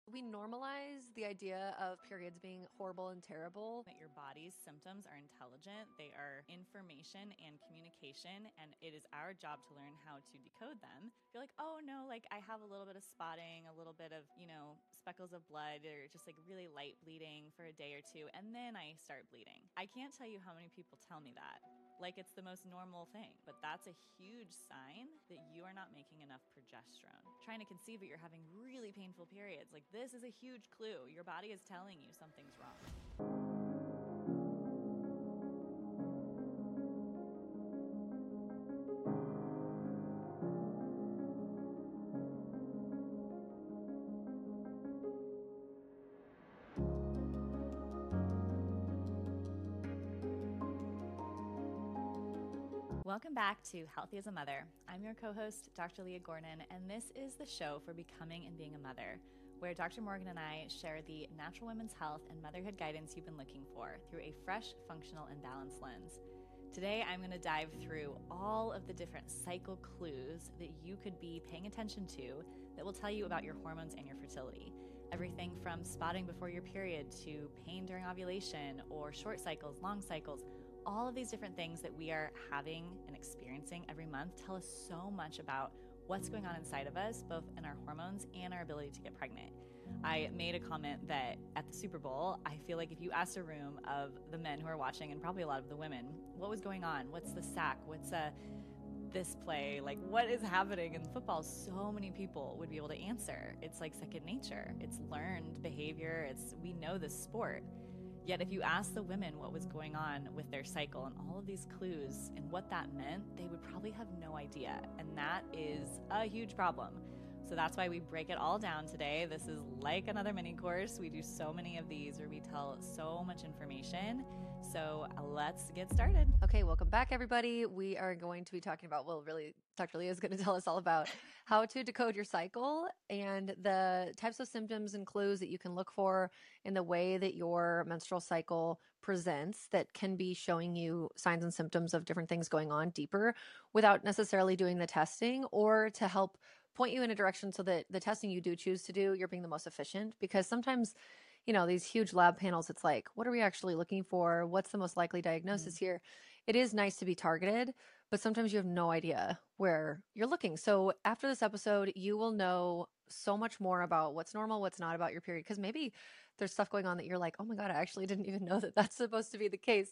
We normalize the idea of periods being horrible and terrible. That your body's symptoms are intelligent, they are information and communication, and it is our job to learn how to decode them. If you're like, oh no, like I have a little bit of spotting, a little bit of, speckles of blood, or just like really light bleeding for a day or two, and then I start bleeding. I can't tell you how many people tell me that. Like it's the most normal thing, but that's a huge sign that you are not making enough progesterone. Trying to conceive, but you're having really painful periods. Like this is a huge clue. Your body is telling you something's wrong. Welcome back to Healthy as a Mother. I'm your co-host, Dr. Leah Gordon, and this is the show for becoming and being a mother, where Dr. Morgan and I share the natural women's health and motherhood guidance you've been looking for through a fresh, functional, and balanced lens. Today, I'm going to dive through all of the different cycle clues that you could be paying attention to that will tell you about your hormones and your fertility. Everything from spotting before your period to pain during ovulation or short cycles, long cycles. All of these different things that we are having and experiencing every month tell us so much about what's going on inside of us, both in our hormones and our ability to get pregnant. I made a comment that at the Super Bowl, I feel like if you asked a room of the men who are watching, and probably a lot of the women, what was going on? What's the sack? What's this play? Like, what is happening in football? So many people would be able to answer. It's like second nature. It's learned behavior. We know this sport. Yet if you ask the women what was going on with their cycle and all of these clues and what that meant, they would probably have no idea. And that is a huge problem. So that's why we break it all down today. This is like another mini course. We do so many of these where we tell so much information. So let's get started. Okay, welcome back, everybody. We are going to be talking about, really, Dr. Leah is going to tell us all about how to decode your cycle and the types of symptoms and clues that you can look for in the way that your menstrual cycle presents that can be showing you signs and symptoms of different things going on deeper without necessarily doing the testing, or to help point you in a direction so that the testing you do choose to do, you're being the most efficient. Because sometimes, these huge lab panels, it's like, what are we actually looking for? What's the most likely diagnosis here? It is nice to be targeted, but sometimes you have no idea where you're looking. So after this episode, you will know so much more about what's normal, what's not about your period. Because maybe there's stuff going on that you're like, oh my God, I actually didn't even know that that's supposed to be the case.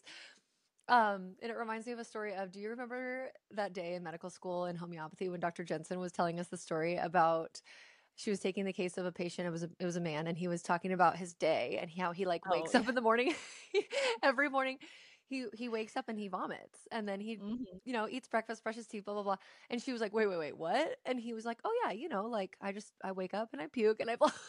And it reminds me of a story of, do you remember that day in medical school in homeopathy when Dr. Jensen was telling us the story about, she was taking the case of a patient. It was a man, and he was talking about his day and how he wakes up in the morning. Every morning he wakes up and he vomits, and then he eats breakfast, brushes teeth, blah blah blah. And she was like, wait, what? And he was like, oh yeah, like I wake up and I puke and I blah.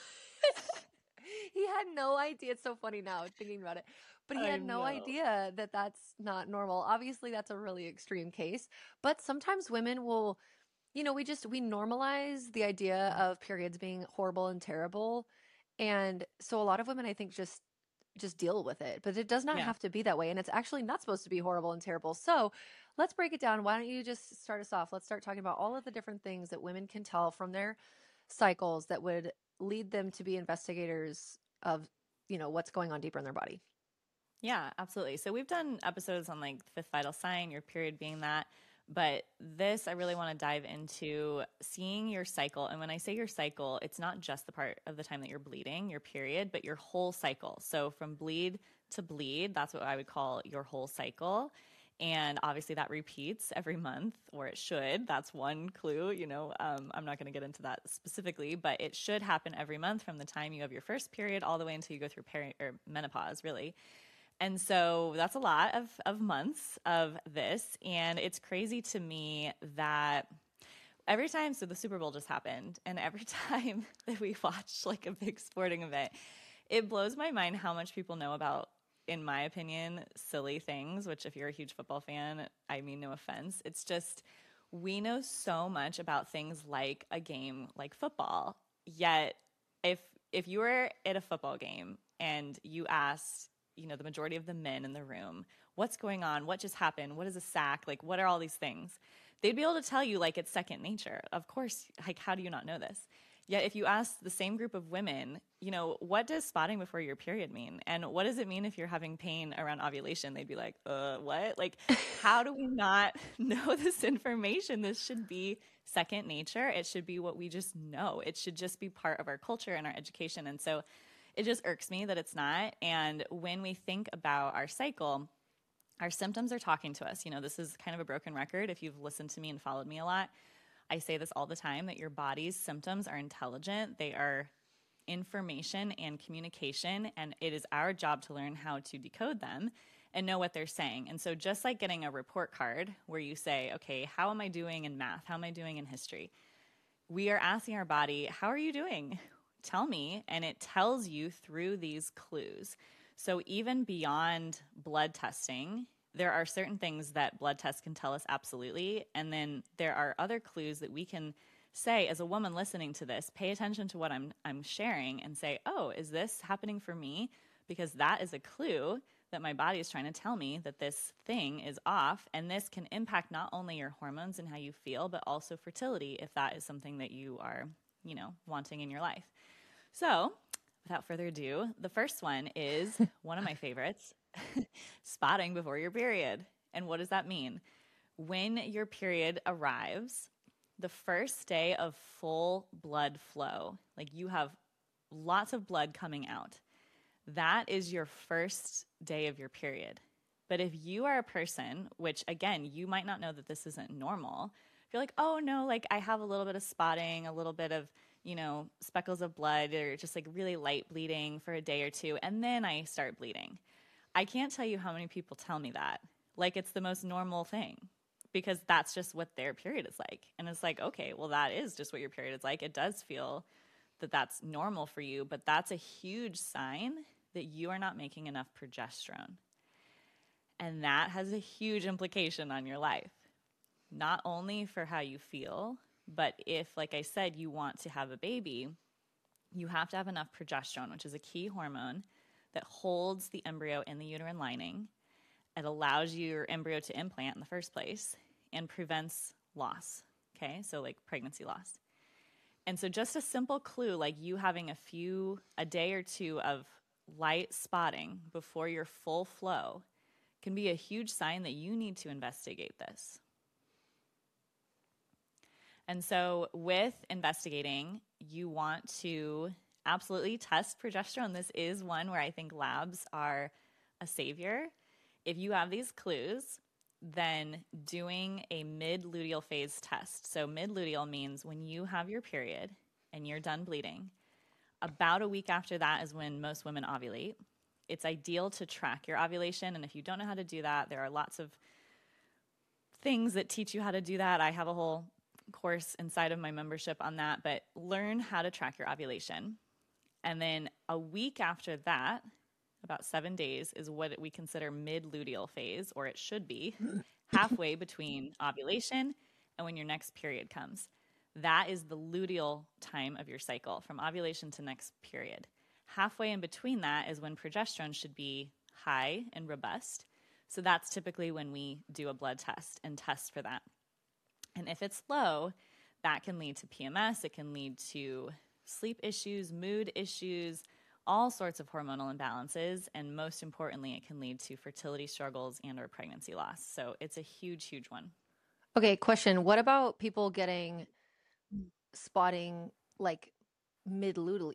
He had no idea. It's so funny now thinking about it, but he had no idea that that's not normal. Obviously that's a really extreme case, but sometimes women will, we normalize the idea of periods being horrible and terrible. And so a lot of women, I think, just deal with it, but it does not have to be that way. And it's actually not supposed to be horrible and terrible. So let's break it down. Why don't you just start us off? Let's start talking about all of the different things that women can tell from their cycles that would lead them to be investigators of, what's going on deeper in their body. Yeah, absolutely. So we've done episodes on like the fifth vital sign, your period being that. But this, I really want to dive into seeing your cycle. And when I say your cycle, it's not just the part of the time that you're bleeding, your period, but your whole cycle. So from bleed to bleed, that's what I would call your whole cycle. And obviously that repeats every month, or it should. That's one clue. I'm not going to get into that specifically, but it should happen every month from the time you have your first period all the way until you go through menopause, really. And so that's a lot of months of this. And it's crazy to me that every time, so the Super Bowl just happened, and every time that we watch like a big sporting event, it blows my mind how much people know about, in my opinion, silly things, which if you're a huge football fan, I mean, no offense. It's just, we know so much about things like a game like football. Yet if you were at a football game and you asked, the majority of the men in the room, what's going on? What just happened? What is a sack? Like, what are all these things? They'd be able to tell you like it's second nature. Of course, like, how do you not know this? Yet if you ask the same group of women, what does spotting before your period mean? And what does it mean if you're having pain around ovulation? They'd be like, what? Like, how do we not know this information? This should be second nature. It should be what we just know. It should just be part of our culture and our education. And so it just irks me that it's not. And when we think about our cycle, our symptoms are talking to us. This is kind of a broken record. If you've listened to me and followed me a lot, I say this all the time, that your body's symptoms are intelligent. They are information and communication, and it is our job to learn how to decode them and know what they're saying. And so just like getting a report card where you say, okay, how am I doing in math? How am I doing in history? We are asking our body, how are you doing? Tell me. And it tells you through these clues. So even beyond blood testing, there are certain things that blood tests can tell us absolutely. And then there are other clues that we can say as a woman listening to this, pay attention to what I'm sharing and say, oh, is this happening for me? Because that is a clue that my body is trying to tell me that this thing is off. And this can impact not only your hormones and how you feel, but also fertility if that is something that you are, wanting in your life. So without further ado, the first one is one of my favorites. Spotting before your period. And what does that mean? When your period arrives, the first day of full blood flow, like you have lots of blood coming out, that is your first day of your period. But if you are a person, which again, you might not know that this isn't normal, if you're like, oh no, like I have a little bit of spotting, a little bit of, speckles of blood, or just like really light bleeding for a day or two, and then I start bleeding. I can't tell you how many people tell me that. Like it's the most normal thing because that's just what their period is like. And it's like, okay, well, that is just what your period is like. It does feel that that's normal for you, but that's a huge sign that you are not making enough progesterone. And that has a huge implication on your life, not only for how you feel, but if, like I said, you want to have a baby, you have to have enough progesterone, which is a key hormone that holds the embryo in the uterine lining. It allows your embryo to implant in the first place and prevents loss, okay? So like pregnancy loss. And so just a simple clue, like you having a day or two of light spotting before your full flow can be a huge sign that you need to investigate this. And so with investigating, you want to absolutely test progesterone. This is one where I think labs are a savior. If you have these clues, then doing a mid-luteal phase test. So mid-luteal means when you have your period and you're done bleeding, about a week after that is when most women ovulate. It's ideal to track your ovulation. And if you don't know how to do that, there are lots of things that teach you how to do that. I have a whole course inside of my membership on that, but learn how to track your ovulation. And then a week after that, about 7 days, is what we consider mid-luteal phase, or it should be, halfway between ovulation and when your next period comes. That is the luteal time of your cycle, from ovulation to next period. Halfway in between that is when progesterone should be high and robust. So that's typically when we do a blood test and test for that. And if it's low, that can lead to PMS. It can lead to sleep issues, mood issues, all sorts of hormonal imbalances. And most importantly, it can lead to fertility struggles and or pregnancy loss. So it's a huge, huge one. Okay, question. What about people getting spotting like mid-luteally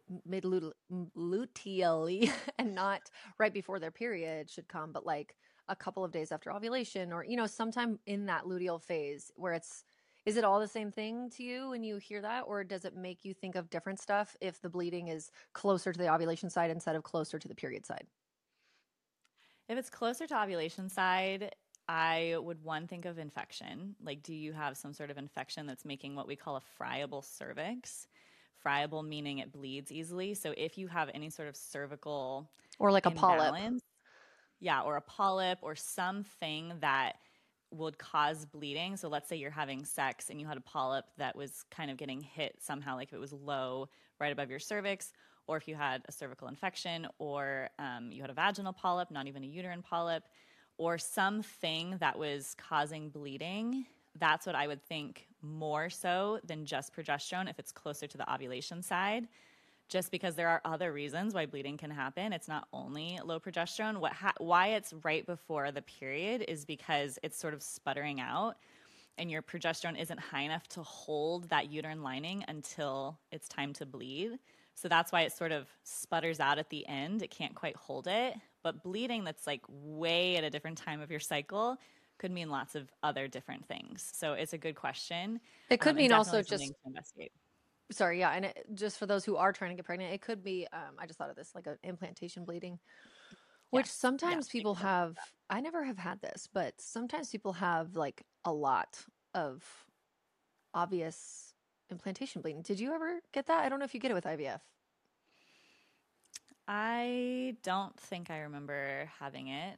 and not right before their period should come, but like a couple of days after ovulation or, sometime in that luteal phase where is it all the same thing to you when you hear that? Or does it make you think of different stuff if the bleeding is closer to the ovulation side instead of closer to the period side? If it's closer to ovulation side, I would think of infection. Like, do you have some sort of infection that's making what we call a friable cervix? Friable meaning it bleeds easily. So if you have any sort of cervical or like a polyp. Yeah, or a polyp or something that would cause bleeding. So let's say you're having sex and you had a polyp that was kind of getting hit somehow, like if it was low right above your cervix, or if you had a cervical infection, or you had a vaginal polyp, not even a uterine polyp, or something that was causing bleeding. that's what I would think more so than just progesterone if it's closer to the ovulation side, just because there are other reasons why bleeding can happen. It's not only low progesterone. Why it's right before the period is because it's sort of sputtering out and your progesterone isn't high enough to hold that uterine lining until it's time to bleed. So that's why it sort of sputters out at the end. It can't quite hold it. But bleeding that's like way at a different time of your cycle could mean lots of other different things. So it's a good question. It could mean also something just to investigate. Sorry, yeah, and just for those who are trying to get pregnant, it could be I just thought of this, like an implantation bleeding, which Yes. sometimes Yeah. people have. I never have had this, but sometimes people have like a lot of obvious implantation bleeding. Did you ever get that? I don't know if you get it with IVF. I don't think I remember having it.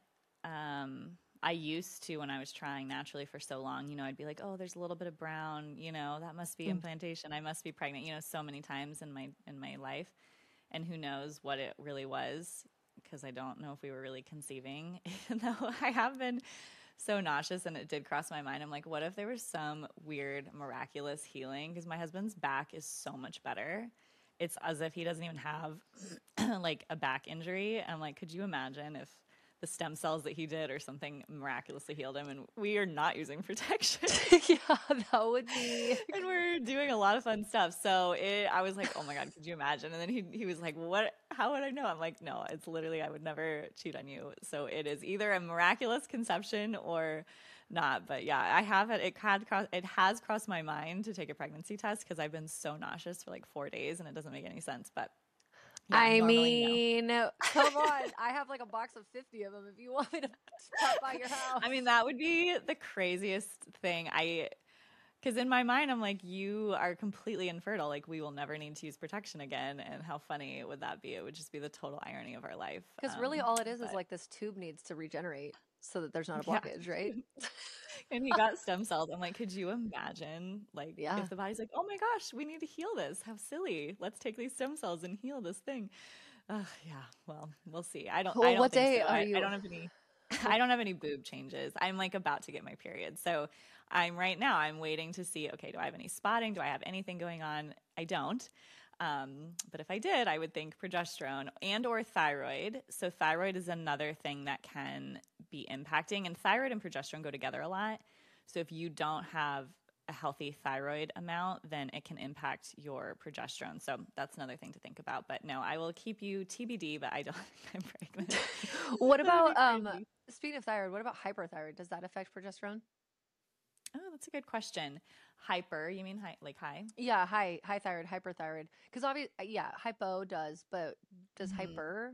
I used to when I was trying naturally for so long, I'd be like, oh, there's a little bit of brown, that must be implantation. I must be pregnant, so many times in my life. And who knows what it really was, because I don't know if we were really conceiving, even though I have been so nauseous and it did cross my mind. I'm like, what if there was some weird, miraculous healing? Because my husband's back is so much better. It's as if he doesn't even have like a back injury. I'm like, could you imagine if the stem cells that he did or something miraculously healed him and we are not using protection? Yeah, that would be. And we're doing a lot of fun stuff. So I was like, oh my God, could you imagine? And then he was like, what, how would I know? I'm like, no, it's literally, I would never cheat on you. So it is either a miraculous conception or not. But yeah, I have it. It has crossed my mind to take a pregnancy test because I've been so nauseous for like 4 days and it doesn't make any sense. But yeah, I normally, mean, come on. I have like a box of 50 of them if you want me to stop by your house. I mean, that would be the craziest thing. Because in my mind, I'm like, you are completely infertile. Like, we will never need to use protection again. And how funny would that be? It would just be the total irony of our life. Because really all it is like this tube needs to regenerate so that there's not a blockage, right? And he got stem cells. I'm like, could you imagine, like, Yeah. if the body's like, oh my gosh, we need to heal this. How silly. Let's take these stem cells and heal this thing. Yeah, well, we'll see. I don't what think day so. are you? I don't have any. I don't have any boob changes. I'm like about to get my period. So I'm waiting to see, okay, do I have any spotting? Do I have anything going on? I don't. But if I did, I would think progesterone and or thyroid. So thyroid is another thing that can be impacting, and thyroid and progesterone go together a lot. So if you don't have a healthy thyroid amount, then it can impact your progesterone. So that's another thing to think about. But no, I will keep you TBD, but I don't think I'm pregnant. What about, speaking of thyroid, what about hyperthyroid? Does that affect progesterone? Oh, that's a good question. Hyper, you mean like high? Yeah, high thyroid, hyperthyroid. Because obviously, yeah, hypo does, but does hyper?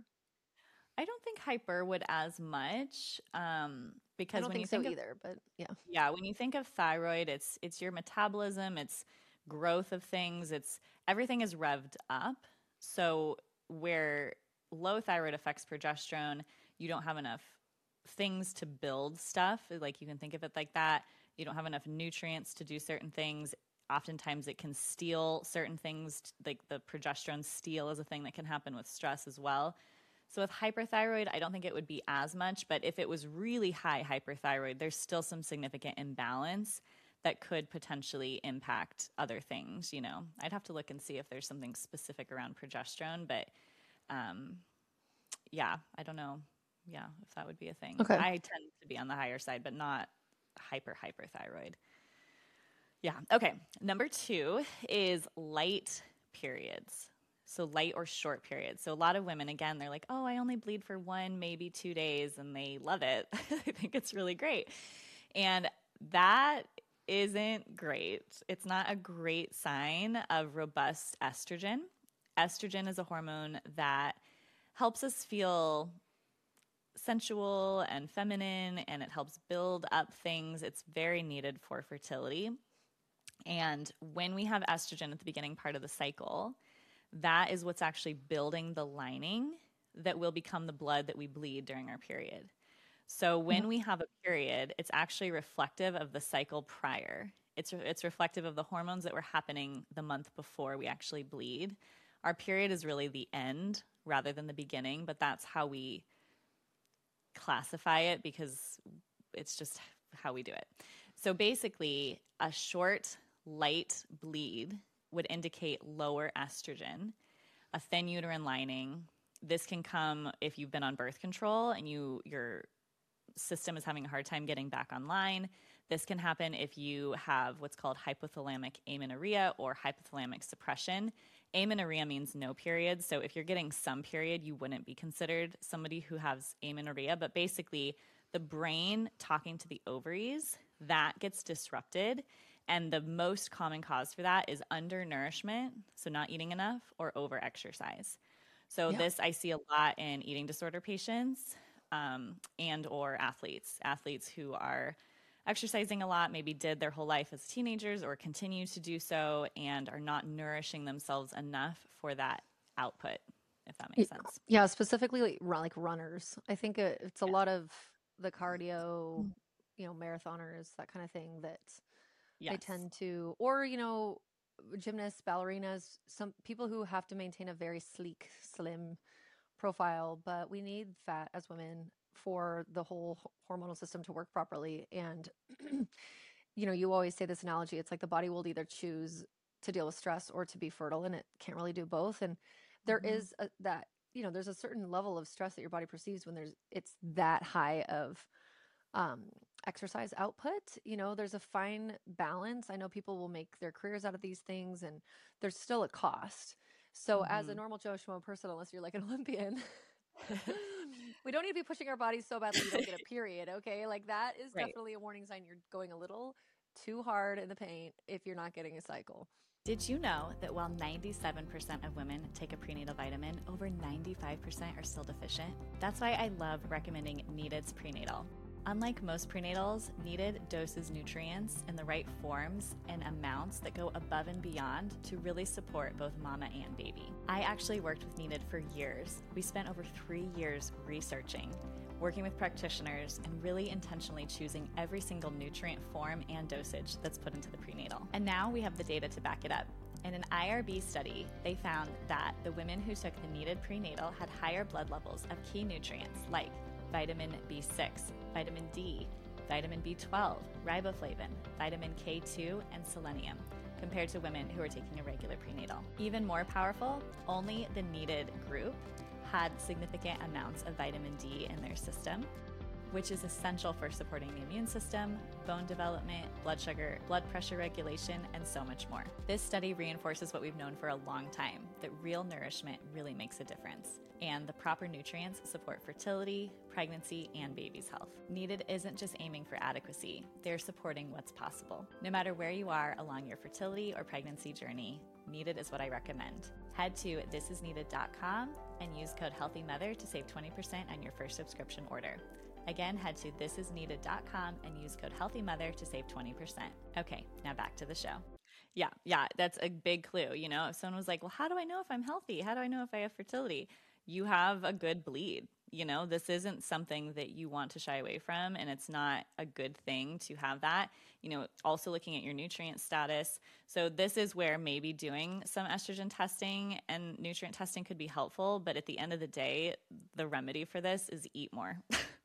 I don't think hyper would as much because I don't when think you so think either, but yeah. Yeah, when you think of thyroid, it's your metabolism, it's growth of things, it's everything is revved up. So where low thyroid affects progesterone, you don't have enough things to build stuff. Like you can think of it like that. You don't have enough nutrients to do certain things. Oftentimes it can steal certain things, like the progesterone steal is a thing that can happen with stress as well. So with hyperthyroid, I don't think it would be as much, but if it was really high hyperthyroid, there's still some significant imbalance that could potentially impact other things, I'd have to look and see if there's something specific around progesterone, but yeah, I don't know. Yeah, if that would be a thing. Okay. I tend to be on the higher side, but not hyperthyroid. Yeah. Okay. Number 2 is light periods. So light or short periods. So a lot of women, again, they're like, oh, I only bleed for 1, maybe 2 days, and they love it. They think it's really great. And that isn't great. It's not a great sign of robust estrogen. Estrogen is a hormone that helps us feel sensual and feminine, and it helps build up things. It's very needed for fertility. And when we have estrogen at the beginning part of the cycle, that is what's actually building the lining that will become the blood that we bleed during our period. So when we have a period, it's actually reflective of the cycle prior. It's reflective of the hormones that were happening the month before we actually bleed. Our period is really the end rather than the beginning, but that's how we classify it because it's just how we do it. So basically, a short, light bleed would indicate lower estrogen, a thin uterine lining. This can come if you've been on birth control and your system is having a hard time getting back online. This can happen if you have what's called hypothalamic amenorrhea or hypothalamic suppression. Amenorrhea means no period. So if you're getting some period, you wouldn't be considered somebody who has amenorrhea. But basically, the brain talking to the ovaries, that gets disrupted. And the most common cause for that is undernourishment, so not eating enough, or overexercise. So this I see a lot in eating disorder patients and or athletes who are exercising a lot, maybe did their whole life as teenagers or continue to do so and are not nourishing themselves enough for that output, if that makes sense. Yeah, specifically like runners. I think it's a lot of the cardio, marathoners, that kind of thing that they tend to, or, gymnasts, ballerinas, some people who have to maintain a very sleek, slim profile, but we need fat as women for the whole hormonal system to work properly. And, you always say this analogy, it's like the body will either choose to deal with stress or to be fertile, and it can't really do both. And there is there's a certain level of stress that your body perceives when it's that high of exercise output. There's a fine balance. I know people will make their careers out of these things, and there's still a cost. So as a normal Joe Schmo person, unless you're like an Olympian, we don't need to be pushing our bodies so badly you don't get a period. Okay. Like that is definitely a warning sign you're going a little too hard in the paint if you're not getting a cycle. Did you know that while 97% of women take a prenatal vitamin, over 95% are still deficient? That's why I love recommending Needed's Prenatal. Unlike most prenatals, Needed doses nutrients in the right forms and amounts that go above and beyond to really support both mama and baby. I actually worked with Needed for years. We spent over 3 years researching, working with practitioners, and really intentionally choosing every single nutrient form and dosage that's put into the prenatal. And now we have the data to back it up. In an IRB study, they found that the women who took the Needed Prenatal had higher blood levels of key nutrients like vitamin B6, vitamin D, vitamin B12, riboflavin, vitamin K2, and selenium, compared to women who are taking a regular prenatal. Even more powerful, only the Needed group had significant amounts of vitamin D in their system, which is essential for supporting the immune system, bone development, blood sugar, blood pressure regulation, and so much more. This study reinforces what we've known for a long time, that real nourishment really makes a difference, and the proper nutrients support fertility, pregnancy, and baby's health. Needed isn't just aiming for adequacy, they're supporting what's possible. No matter where you are along your fertility or pregnancy journey, Needed is what I recommend. Head to thisisneeded.com and use code HEALTHYMOTHER to save 20% on your first subscription order. Again, head to thisisneeded.com and use code HEALTHYMOTHER to save 20%. Okay, now back to the show. Yeah, that's a big clue. If someone was like, well, how do I know if I'm healthy? How do I know if I have fertility? You have a good bleed. This isn't something that you want to shy away from, and it's not a good thing to have that. Also looking at your nutrient status. So this is where maybe doing some estrogen testing and nutrient testing could be helpful. But at the end of the day, the remedy for this is eat more.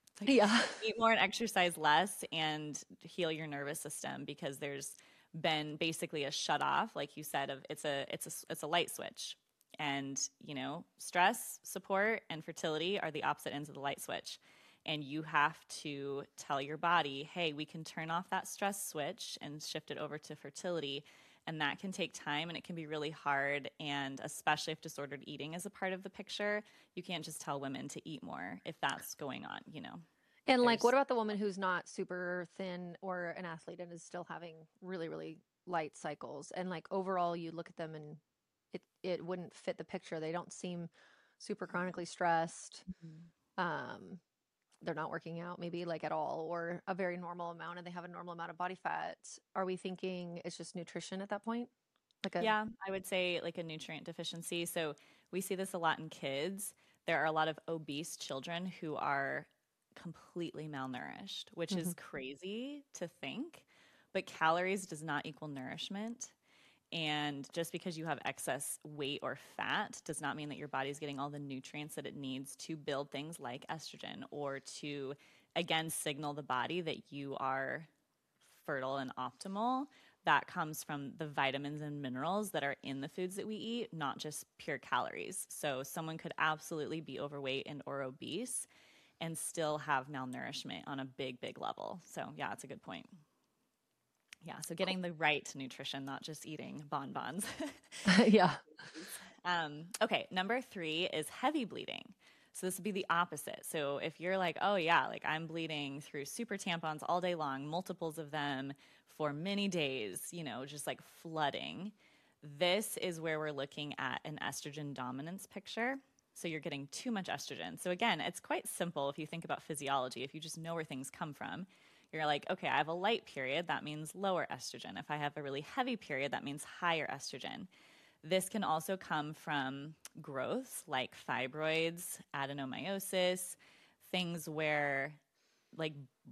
Eat more and exercise less and heal your nervous system, because there's been basically a shut off, like you said, of it's a light switch. And, stress, support, and fertility are the opposite ends of the light switch. And you have to tell your body, hey, we can turn off that stress switch and shift it over to fertility. And that can take time, and it can be really hard. And especially if disordered eating is a part of the picture, you can't just tell women to eat more if that's going on, And what about the woman who's not super thin or an athlete and is still having really, really light cycles? And overall, you look at them and it wouldn't fit the picture. They don't seem super chronically stressed. They're not working out maybe at all, or a very normal amount, and they have a normal amount of body fat. Are we thinking it's just nutrition at that point? Yeah, I would say a nutrient deficiency. So we see this a lot in kids. There are a lot of obese children who are completely malnourished, which is crazy to think, but calories does not equal nourishment. And just because you have excess weight or fat does not mean that your body's getting all the nutrients that it needs to build things like estrogen, or to, again, signal the body that you are fertile and optimal, that comes from the vitamins and minerals that are in the foods that we eat, not just pure calories. So someone could absolutely be overweight and or obese and still have malnourishment on a big, big level. So yeah, it's a good point. Yeah, so getting the right nutrition, not just eating bonbons. Yeah. Okay, number 3 is heavy bleeding. So this would be the opposite. So if you're like, oh yeah, like I'm bleeding through super tampons all day long, multiples of them for many days, you know, just like flooding, this is where we're looking at an estrogen dominance picture. So you're getting too much estrogen. So again, it's quite simple if you think about physiology. If you just know where things come from, you're like, okay, I have a light period, that means lower estrogen. If I have a really heavy period, that means higher estrogen. This can also come from growths like fibroids, adenomyosis, things where like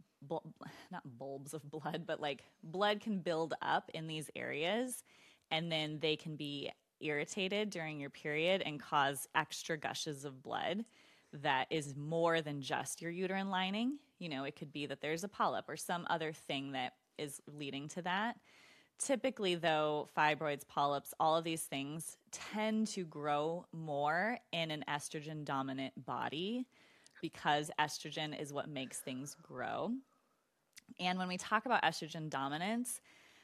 not bulbs of blood, but like blood can build up in these areas, and then they can be irritated during your period and cause extra gushes of blood that is more than just your uterine lining. You know, it could be that there's a polyp or some other thing that is leading to that. Typically, though, fibroids, polyps, all of these things tend to grow more in an estrogen dominant body because estrogen is what makes things grow. And when we talk about estrogen dominance,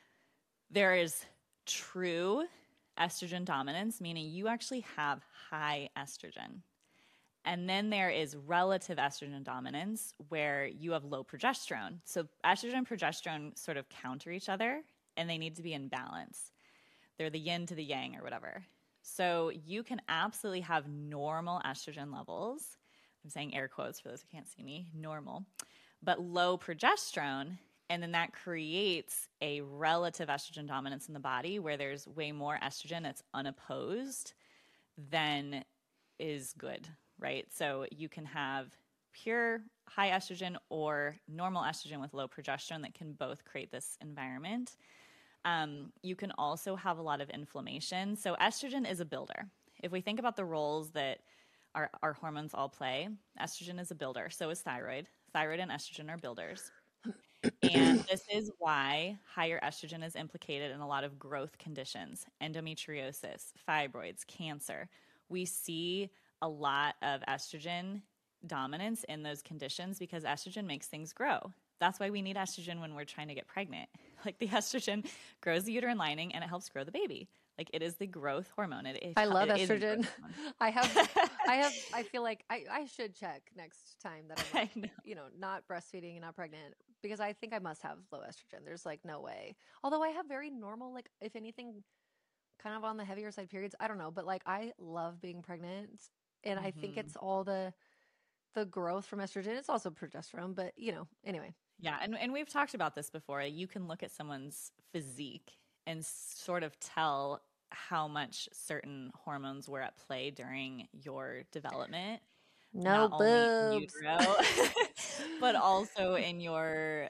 there is true estrogen dominance, meaning you actually have high estrogen. And then there is relative estrogen dominance where you have low progesterone. So estrogen and progesterone sort of counter each other, and they need to be in balance. They're the yin to the yang or whatever. So you can absolutely have normal estrogen levels. I'm saying air quotes for those who can't see me, normal, but low progesterone. And then that creates a relative estrogen dominance in the body where there's way more estrogen that's unopposed than is good, right? So you can have pure high estrogen or normal estrogen with low progesterone that can both create this environment. You can also have a lot of inflammation. So estrogen is a builder. If we think about the roles that our hormones all play, estrogen is a builder. So is thyroid. Thyroid and estrogen are builders. And this is why higher estrogen is implicated in a lot of growth conditions, endometriosis, fibroids, cancer. We see a lot of estrogen dominance in those conditions because estrogen makes things grow. That's why we need estrogen when we're trying to get pregnant. Like the estrogen grows the uterine lining and it helps grow the baby. Like it is the growth hormone. I love estrogen. I feel like I should check next time that I'm like, not breastfeeding and not pregnant, because I think I must have low estrogen. There's like no way. Although I have very normal, like if anything, kind of on the heavier side periods. I don't know, but like I love being pregnant, and I think it's all the growth from estrogen. It's also progesterone, but anyway. Yeah, and we've talked about this before. You can look at someone's physique and sort of tell how much certain hormones were at play during your development. No not boobs. Only in utero, but also in your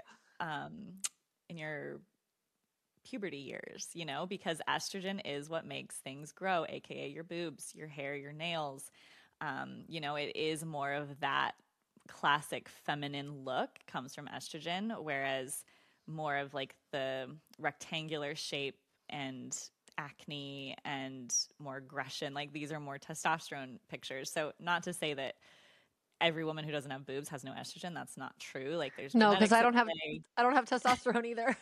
puberty years, because estrogen is what makes things grow, aka your boobs, your hair, your nails. It is more of that classic feminine look comes from estrogen, whereas more of like the rectangular shape and acne and more aggression, like these are more testosterone pictures. So not to say that every woman who doesn't have boobs has no estrogen. That's not true. Like there's no, because I don't have testosterone either.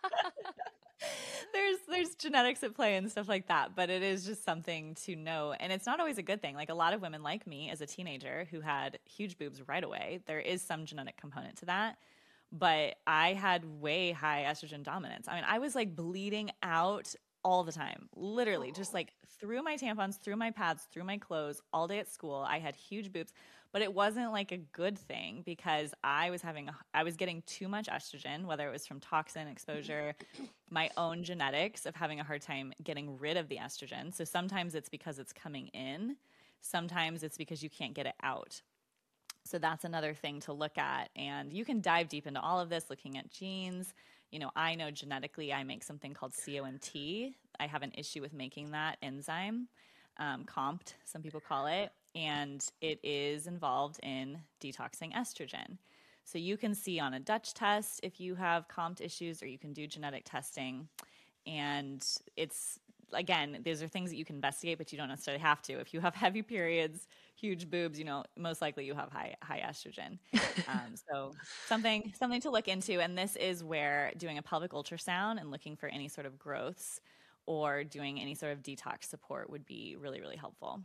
There's genetics at play and stuff like that, but it is just something to know. And it's not always a good thing. Like a lot of women like me as a teenager who had huge boobs right away, there is some genetic component to that. But I had way high estrogen dominance. I mean, I was like bleeding out all the time, literally just like through my tampons, through my pads, through my clothes all day at school. I had huge boobs, but it wasn't like a good thing because I was getting too much estrogen, whether it was from toxin exposure, my own genetics of having a hard time getting rid of the estrogen. So sometimes it's because it's coming in. Sometimes it's because you can't get it out. So that's another thing to look at. And you can dive deep into all of this looking at genes. I know genetically I make something called COMT. I have an issue with making that enzyme, COMT, some people call it, and it is involved in detoxing estrogen. So you can see on a Dutch test if you have COMT issues, or you can do genetic testing. And it's, again, these are things that you can investigate, but you don't necessarily have to. If you have heavy periods, huge boobs, most likely you have high estrogen. So something to look into. And this is where doing a pelvic ultrasound and looking for any sort of growths or doing any sort of detox support would be really, really helpful.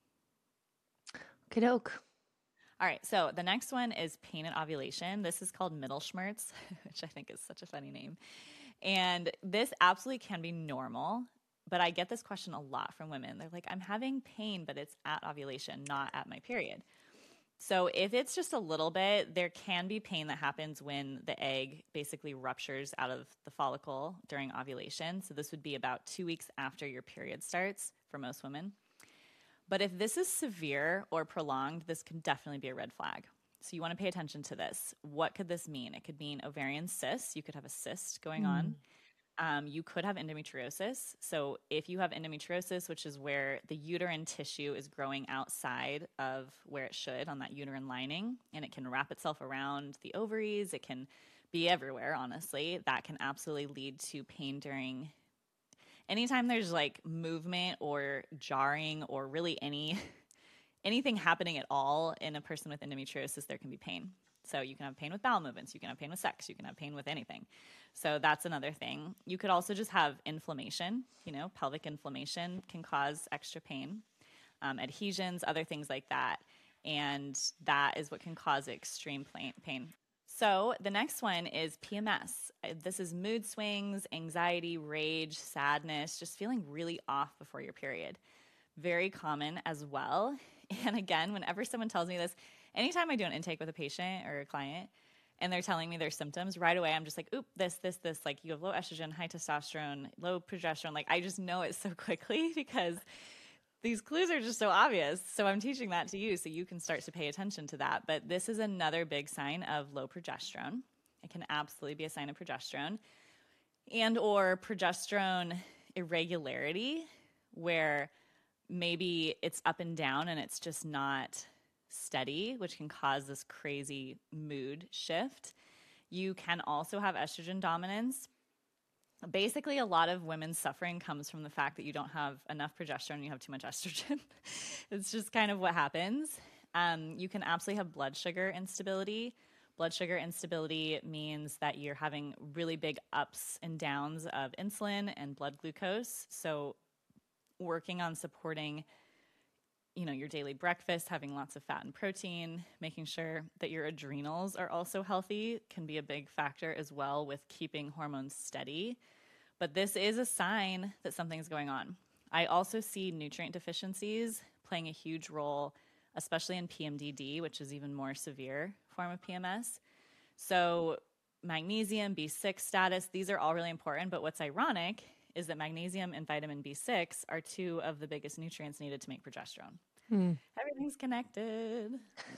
Okie doke. All right, so the next one is pain at ovulation. This is called Mittelschmerz, which I think is such a funny name. And this absolutely can be normal, but I get this question a lot from women. They're like, I'm having pain, but it's at ovulation, not at my period. So if it's just a little bit, there can be pain that happens when the egg basically ruptures out of the follicle during ovulation. So this would be about 2 weeks after your period starts for most women. But if this is severe or prolonged, this can definitely be a red flag. So you want to pay attention to this. What could this mean? It could mean ovarian cysts. You could have a cyst going on. You could have endometriosis. So if you have endometriosis, which is where the uterine tissue is growing outside of where it should on that uterine lining, and it can wrap itself around the ovaries, it can be everywhere, honestly, that can absolutely lead to pain during anytime there's like movement or jarring or really anything happening at all in a person with endometriosis, there can be pain. So you can have pain with bowel movements, you can have pain with sex, you can have pain with anything. So that's another thing. You could also just have inflammation, pelvic inflammation can cause extra pain, adhesions, other things like that. And that is what can cause extreme pain. So the next one is PMS. This is mood swings, anxiety, rage, sadness, just feeling really off before your period. Very common as well. And again, whenever someone tells me this, anytime I do an intake with a patient or a client and they're telling me their symptoms, right away I'm just like, oop, this, like you have low estrogen, high testosterone, low progesterone. Like I just know it so quickly because these clues are just so obvious. So I'm teaching that to you so you can start to pay attention to that. But this is another big sign of low progesterone. It can absolutely be a sign of progesterone and or progesterone irregularity, where maybe it's up and down and it's just not steady, which can cause this crazy mood shift. You can also have estrogen dominance. Basically, a lot of women's suffering comes from the fact that you don't have enough progesterone and you have too much estrogen. It's just kind of what happens. You can absolutely have blood sugar instability. Blood sugar instability means that you're having really big ups and downs of insulin and blood glucose. So working on supporting your daily breakfast, having lots of fat and protein, making sure that your adrenals are also healthy can be a big factor as well with keeping hormones steady. But this is a sign that something's going on. I also see nutrient deficiencies playing a huge role, especially in PMDD, which is even more severe form of PMS. So magnesium, B6 status, these are all really important. But what's ironic is that magnesium and vitamin B6 are two of the biggest nutrients needed to make progesterone. Everything's connected.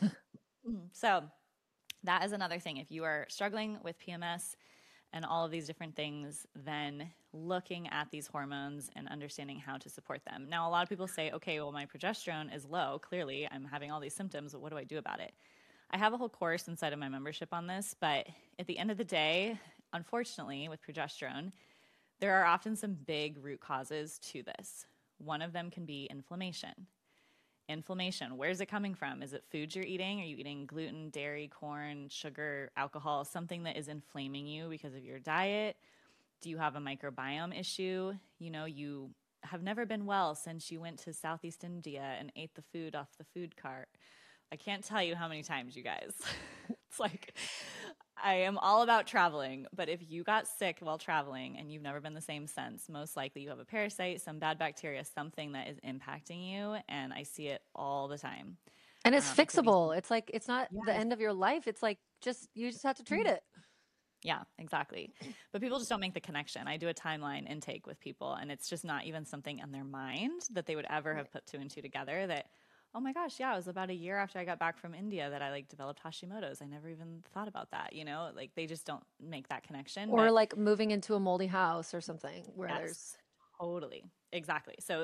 So that is another thing. If you are struggling with PMS and all of these different things, then looking at these hormones and understanding how to support them. Now, a lot of people say, okay, well, my progesterone is low. Clearly, I'm having all these symptoms. What do I do about it? I have a whole course inside of my membership on this, but at the end of the day, unfortunately, with progesterone, there are often some big root causes to this. One of them can be inflammation. Inflammation, where's it coming from? Is it foods you're eating? Are you eating gluten, dairy, corn, sugar, alcohol, something that is inflaming you because of your diet? Do you have a microbiome issue? You have never been well since you went to Southeast India and ate the food off the food cart. I can't tell you how many times, you guys. It's like, I am all about traveling, but if you got sick while traveling and you've never been the same since, most likely you have a parasite, some bad bacteria, something that is impacting you, and I see it all the time. And it's fixable. It's like, it's not the end of your life. It's like, you just have to treat it. Yeah, exactly. But people just don't make the connection. I do a timeline intake with people, and it's just not even something in their mind that they would ever have put two and two together that, oh my gosh, yeah, it was about a year after I got back from India that I developed Hashimoto's. I never even thought about that, they just don't make that connection. Or moving into a moldy house or something where there's. Totally. Exactly. So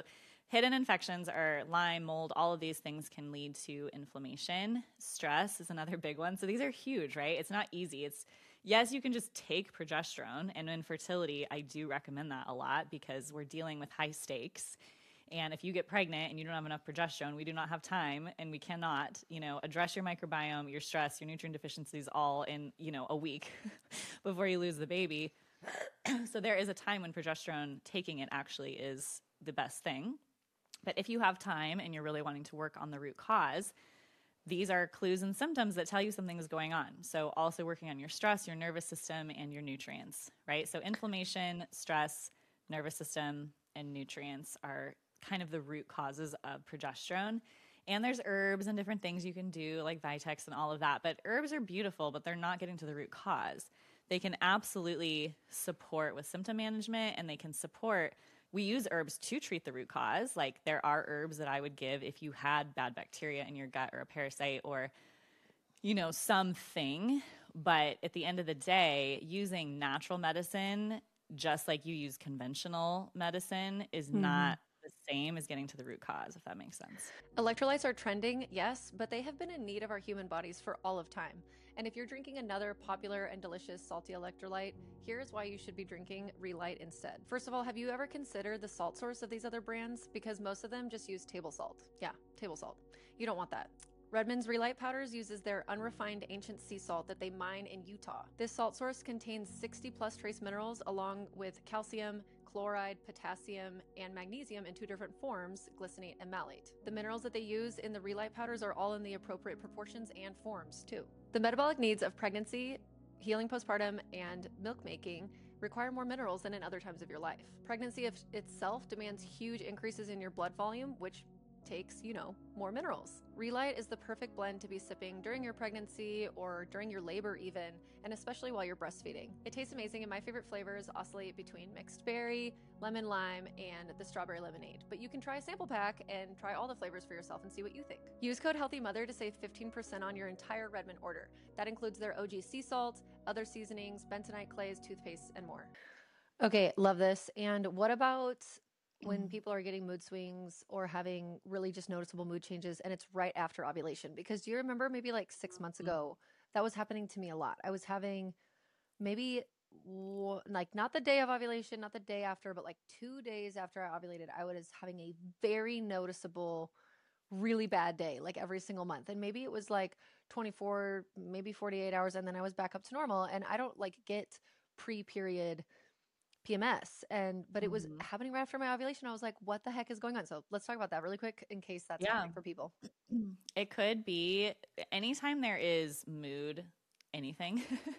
hidden infections are Lyme, mold, all of these things can lead to inflammation. Stress is another big one. So these are huge, right? It's not easy. Yes, you can just take progesterone, and in fertility, I do recommend that a lot because we're dealing with high stakes. And if you get pregnant and you don't have enough progesterone, we do not have time, and we cannot, address your microbiome, your stress, your nutrient deficiencies all in, a week before you lose the baby. So there is a time when progesterone, taking it actually is the best thing. But if you have time and you're really wanting to work on the root cause, these are clues and symptoms that tell you something is going on. So also working on your stress, your nervous system, and your nutrients, right? So inflammation, stress, nervous system, and nutrients are kind of the root causes of progesterone. And there's herbs and different things you can do like Vitex and all of that. But herbs are beautiful, but they're not getting to the root cause. They can absolutely support with symptom management, and they can support. We use herbs to treat the root cause. Like there are herbs that I would give if you had bad bacteria in your gut or a parasite or, something. But at the end of the day, using natural medicine, just like you use conventional medicine, is not the same as getting to the root cause, if that makes sense. Electrolytes are trending, yes, but they have been in need of our human bodies for all of time. And if you're drinking another popular and delicious salty electrolyte, here's why you should be drinking Relight instead. First of all, have you ever considered the salt source of these other brands? Because most of them just use table salt. Yeah, table salt. You don't want that. Redmond's Relight Powders uses their unrefined ancient sea salt that they mine in Utah. This salt source contains 60 plus trace minerals along with calcium, chloride, potassium, and magnesium in 2 different forms, glycinate and malate. The minerals that they use in the Relight powders are all in the appropriate proportions and forms too. The metabolic needs of pregnancy, healing postpartum, and milk making require more minerals than in other times of your life. Pregnancy itself demands huge increases in your blood volume, which takes, more minerals. Relight is the perfect blend to be sipping during your pregnancy or during your labor even, and especially while you're breastfeeding. It tastes amazing, and my favorite flavors oscillate between mixed berry, lemon lime, and the strawberry lemonade. But you can try a sample pack and try all the flavors for yourself and see what you think. Use code HEALTHYMOTHER to save 15% on your entire Redmond order. That includes their OG sea salt, other seasonings, bentonite clays, toothpaste, and more. Okay, love this. And what about when people are getting mood swings or having really just noticeable mood changes and it's right after ovulation? Because do you remember maybe like 6 months ago, that was happening to me a lot. I was having maybe like not the day of ovulation, not the day after, but like 2 days after I ovulated, I was having a very noticeable, really bad day, like every single month. And maybe it was like 24, maybe 48 hours. And then I was back up to normal. And I don't like get pre-period PMS, but it was happening right after my ovulation. I was like, what the heck is going on? So let's talk about that really quick in case that's happening for people. It could be anytime there is mood, anything,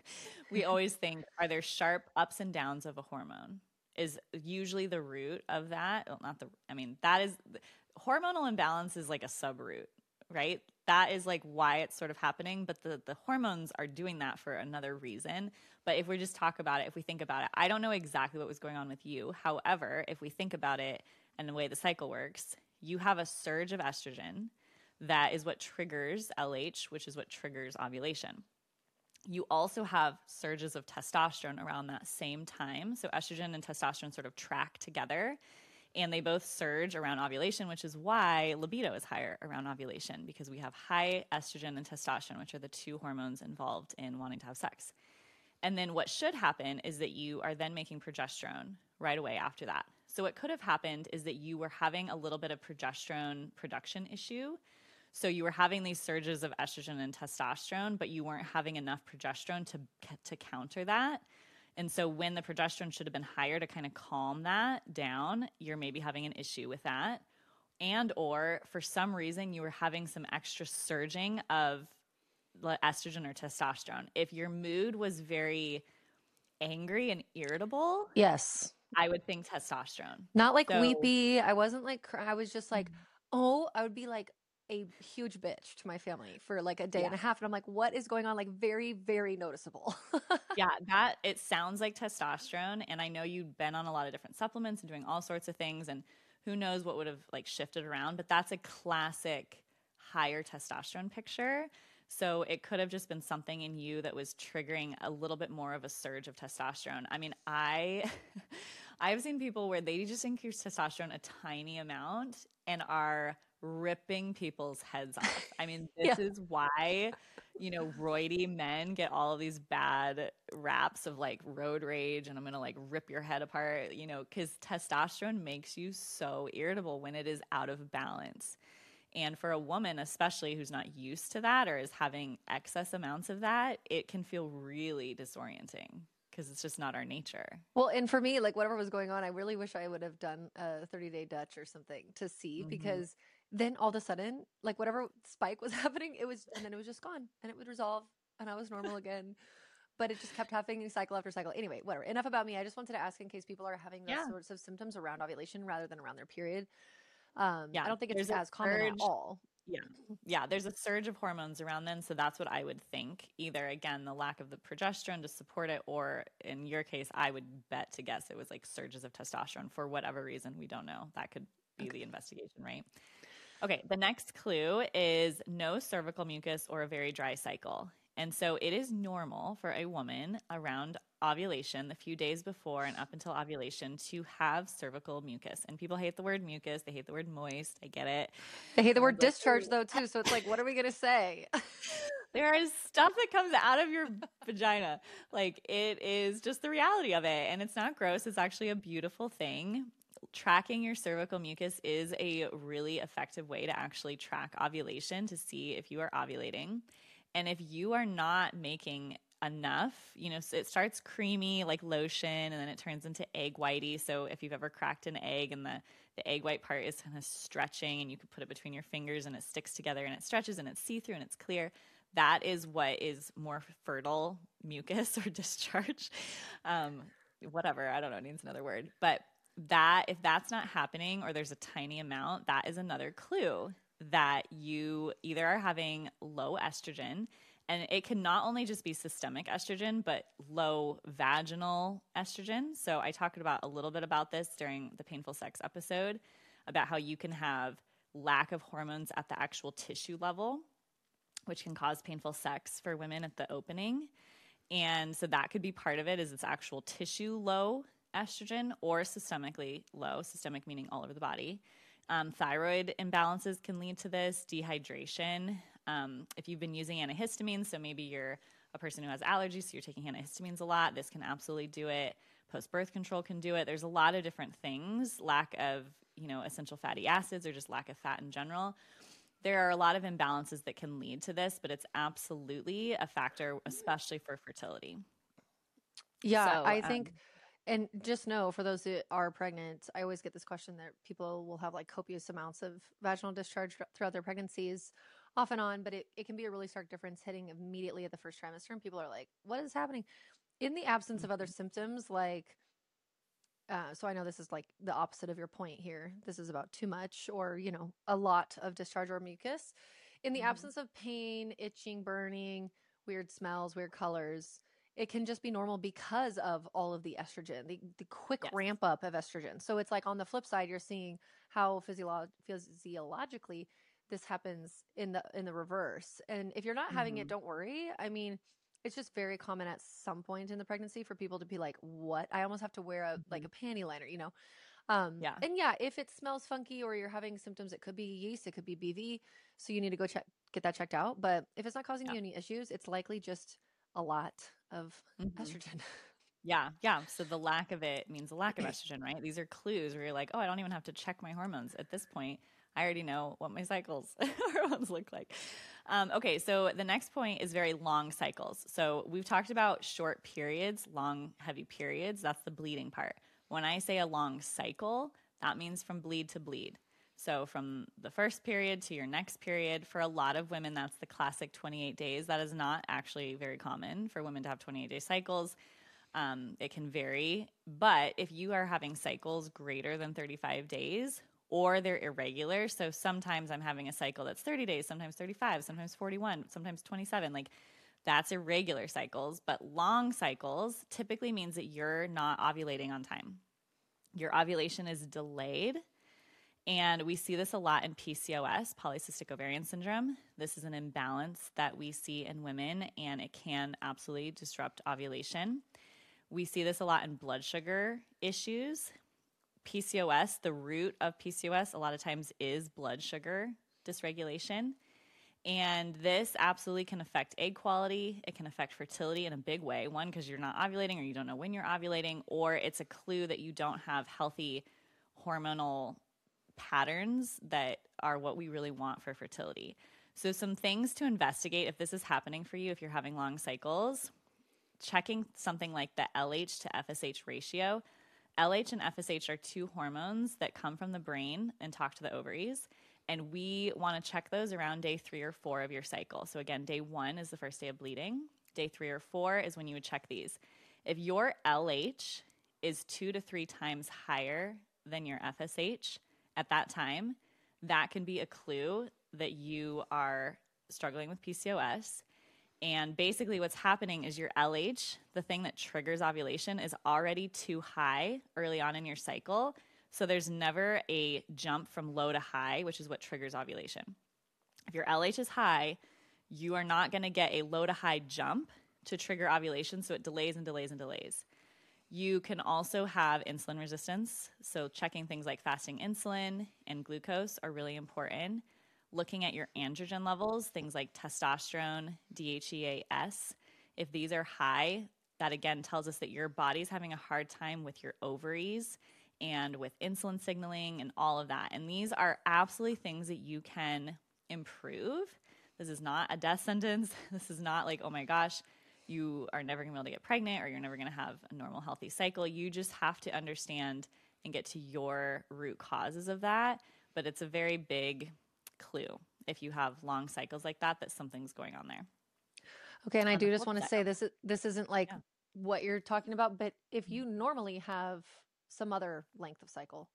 we always think, are there sharp ups and downs of a hormone? Is usually the root of that. Well, that is hormonal imbalance is like a subroot, right? That is like why it's sort of happening, but the hormones are doing that for another reason. But if we just talk about it, if we think about it, I don't know exactly what was going on with you. However, if we think about it and the way the cycle works, you have a surge of estrogen that is what triggers LH, which is what triggers ovulation. You also have surges of testosterone around that same time. So estrogen and testosterone sort of track together. And they both surge around ovulation, which is why libido is higher around ovulation, because we have high estrogen and testosterone, which are the 2 hormones involved in wanting to have sex. And then what should happen is that you are then making progesterone right away after that. So what could have happened is that you were having a little bit of progesterone production issue. So you were having these surges of estrogen and testosterone, but you weren't having enough progesterone to counter that. And so when the progesterone should have been higher to kind of calm that down, you're maybe having an issue with that. And or for some reason, you were having some extra surging of estrogen or testosterone. If your mood was very angry and irritable, yes, I would think testosterone. Not like weepy. I wasn't like, I was just like, I would be like a huge bitch to my family for like a day and a half. And I'm like, what is going on? Like very, very noticeable. Yeah, it sounds like testosterone. And I know you've been on a lot of different supplements and doing all sorts of things, and who knows what would have like shifted around, but that's a classic higher testosterone picture. So it could have just been something in you that was triggering a little bit more of a surge of testosterone. I mean, I've seen people where they just increase testosterone a tiny amount and are ripping people's heads off. I mean, Yeah. this is why, roidy men get all of these bad raps of like road rage and I'm going to like rip your head apart, because testosterone makes you so irritable when it is out of balance. And for a woman, especially who's not used to that or is having excess amounts of that, it can feel really disorienting because it's just not our nature. Well, and for me, like whatever was going on, I really wish I would have done a 30-day Dutch or something to see, because then all of a sudden, like whatever spike was happening, and then it was just gone and it would resolve and I was normal again. But it just kept happening cycle after cycle. Anyway, whatever. Enough about me. I just wanted to ask in case people are having those Yeah. sorts of symptoms around ovulation rather than around their period. Yeah. I don't think it's There's a as common at surge. all. Yeah. Yeah. There's a surge of hormones around then. So that's what I would think. Either, again, the lack of the progesterone to support it, or in your case, I would bet to guess it was like surges of testosterone for whatever reason. We don't know. That could be the investigation, right? Okay. The next clue is no cervical mucus or a very dry cycle. And so it is normal for a woman around ovulation, the few days before and up until ovulation, to have cervical mucus. And people hate the word mucus. They hate the word moist. I get it. They hate the word discharge though too. So it's like, what are we going to say? There is stuff that comes out of your vagina. Like, it is just the reality of it. And it's not gross. It's actually a beautiful thing. Tracking your cervical mucus is a really effective way to actually track ovulation to see if you are ovulating. And if you are not making enough, so it starts creamy like lotion and then it turns into egg whitey. So if you've ever cracked an egg and the egg white part is kind of stretching and you could put it between your fingers and it sticks together and it stretches and it's see-through and it's clear, that is what is more fertile mucus or discharge. Whatever, I don't know, it needs another word. But if that's not happening or there's a tiny amount, that is another clue that you either are having low estrogen, and it can not only just be systemic estrogen, but low vaginal estrogen. So I talked about a little bit about this during the painful sex episode about how you can have lack of hormones at the actual tissue level, which can cause painful sex for women at the opening. And so that could be part of it, is it's actual tissue low estrogen or systemically low, systemic meaning all over the body. Thyroid imbalances can lead to this, dehydration. If you've been using antihistamines, so maybe you're a person who has allergies, so you're taking antihistamines a lot, this can absolutely do it. Post-birth control can do it. There's a lot of different things, lack of, essential fatty acids or just lack of fat in general. There are a lot of imbalances that can lead to this, but it's absolutely a factor, especially for fertility. Yeah, so, I think, and just know for those that are pregnant, I always get this question that people will have like copious amounts of vaginal discharge throughout their pregnancies off and on, but it can be a really stark difference hitting immediately at the first trimester. And people are like, what is happening? In the absence of other symptoms, like, so I know this is like the opposite of your point here. This is about too much or, a lot of discharge or mucus. In the absence of pain, itching, burning, weird smells, weird colors, it can just be normal because of all of the estrogen, the quick ramp up of estrogen. So it's like on the flip side, you're seeing how physiologically this happens in the reverse. And if you're not having it, don't worry. I mean, it's just very common at some point in the pregnancy for people to be like, what? I almost have to wear a panty liner, And yeah, if it smells funky or you're having symptoms, it could be yeast, it could be BV. So you need to go get that checked out. But if it's not causing you any issues, it's likely just a lot of estrogen. Yeah. So the lack of it means a lack of estrogen, right? These are clues where you're like, oh, I don't even have to check my hormones at this point. I already know what my cycles hormones look like. Okay, so the next point is very long cycles. So we've talked about short periods, long, heavy periods. That's the bleeding part. When I say a long cycle, that means from bleed to bleed. So from the first period to your next period, for a lot of women, that's the classic 28 days. That is not actually very common for women to have 28-day cycles. It can vary. But if you are having cycles greater than 35 days, or they're irregular, so sometimes I'm having a cycle that's 30 days, sometimes 35, sometimes 41, sometimes 27, like that's irregular cycles. But long cycles typically means that you're not ovulating on time. Your ovulation is delayed. And we see this a lot in PCOS, polycystic ovarian syndrome. This is an imbalance that we see in women, and it can absolutely disrupt ovulation. We see this a lot in blood sugar issues. PCOS, the root of PCOS, a lot of times is blood sugar dysregulation. And this absolutely can affect egg quality. It can affect fertility in a big way. One, because you're not ovulating or you don't know when you're ovulating, or it's a clue that you don't have healthy hormonal patterns that are what we really want for fertility. So some things to investigate if this is happening for you, if you're having long cycles, checking something like the LH to FSH ratio. LH and FSH are two hormones that come from the brain and talk to the ovaries. And we want to check those around day 3 or 4 of your cycle. So again, day 1 is the first day of bleeding. Day 3 or 4 is when you would check these. If your LH is 2 to 3 times higher than your FSH at that time, that can be a clue that you are struggling with PCOS. And basically what's happening is your LH, the thing that triggers ovulation, is already too high early on in your cycle. So there's never a jump from low to high, which is what triggers ovulation. If your LH is high, you are not going to get a low to high jump to trigger ovulation, so it delays and delays and delays. You can also have insulin resistance, so checking things like fasting insulin and glucose are really important. Looking at your androgen levels, things like testosterone, DHEAS, if these are high, that again tells us that your body's having a hard time with your ovaries and with insulin signaling and all of that. And these are absolutely things that you can improve. This is not a death sentence. This is not like, oh my gosh, you are never going to be able to get pregnant or you're never going to have a normal, healthy cycle. You just have to understand and get to your root causes of that. But it's a very big clue if you have long cycles like that, that something's going on there. Okay, and I do just want to say this isn't like what you're talking about, but if you normally have some other length of cycle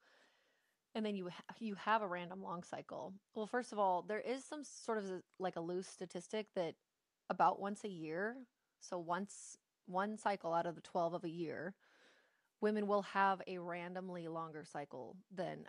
and then you have a random long cycle, well, first of all, there is some sort of like a loose statistic that about once a year, so one cycle out of the 12 of a year, women will have a randomly longer cycle than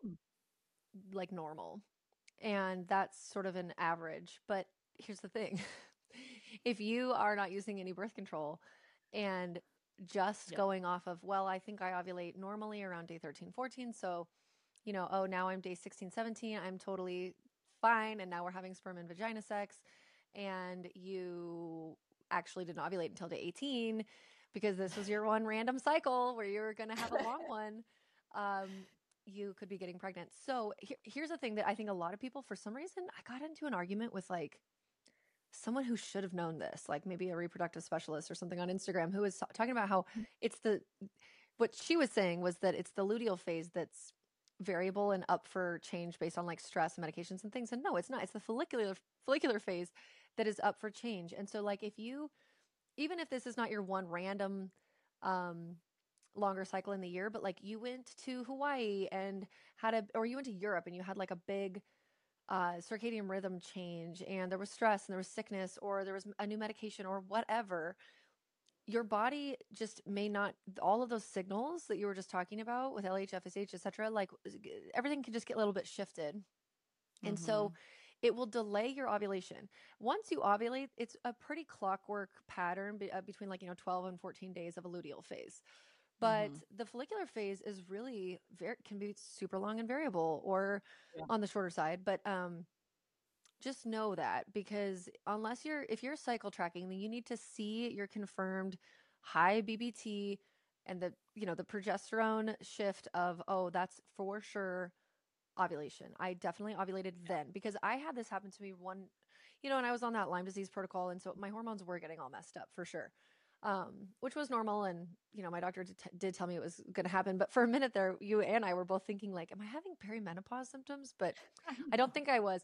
like normal. And that's sort of an average. But here's the thing. If you are not using any birth control and just going off of, well, I think I ovulate normally around day 13, 14. So, oh, now I'm day 16, 17. I'm totally fine. And now we're having sperm and vagina sex. And you actually didn't ovulate until day 18 because this was your one random cycle where you were going to have a long one. You could be getting pregnant. So here's the thing that I think a lot of people, for some reason, I got into an argument with like someone who should have known this, like maybe a reproductive specialist or something on Instagram, who was talking about how what she was saying was that it's the luteal phase that's variable and up for change based on like stress and medications and things. And no, it's not. It's the follicular phase that is up for change. And so like even if this is not your one random, longer cycle in the year, but like you went to Hawaii and or you went to Europe and you had like a big circadian rhythm change and there was stress and there was sickness or there was a new medication or whatever, your body just may not, all of those signals that you were just talking about with LH, FSH, etc., like everything can just get a little bit shifted. Mm-hmm. And so it will delay your ovulation. Once you ovulate, it's a pretty clockwork pattern between like, 12 and 14 days of a luteal phase. But the follicular phase is really can be super long and variable or on the shorter side. But just know that, because if you're cycle tracking, then you need to see your confirmed high BBT and the progesterone shift of, oh, that's for sure ovulation. I definitely ovulated then, because I had this happen to me and I was on that Lyme disease protocol. And so my hormones were getting all messed up for sure. Which was normal. And, my doctor did tell me it was going to happen. But for a minute there, you and I were both thinking like, am I having perimenopause symptoms? But I don't think I was.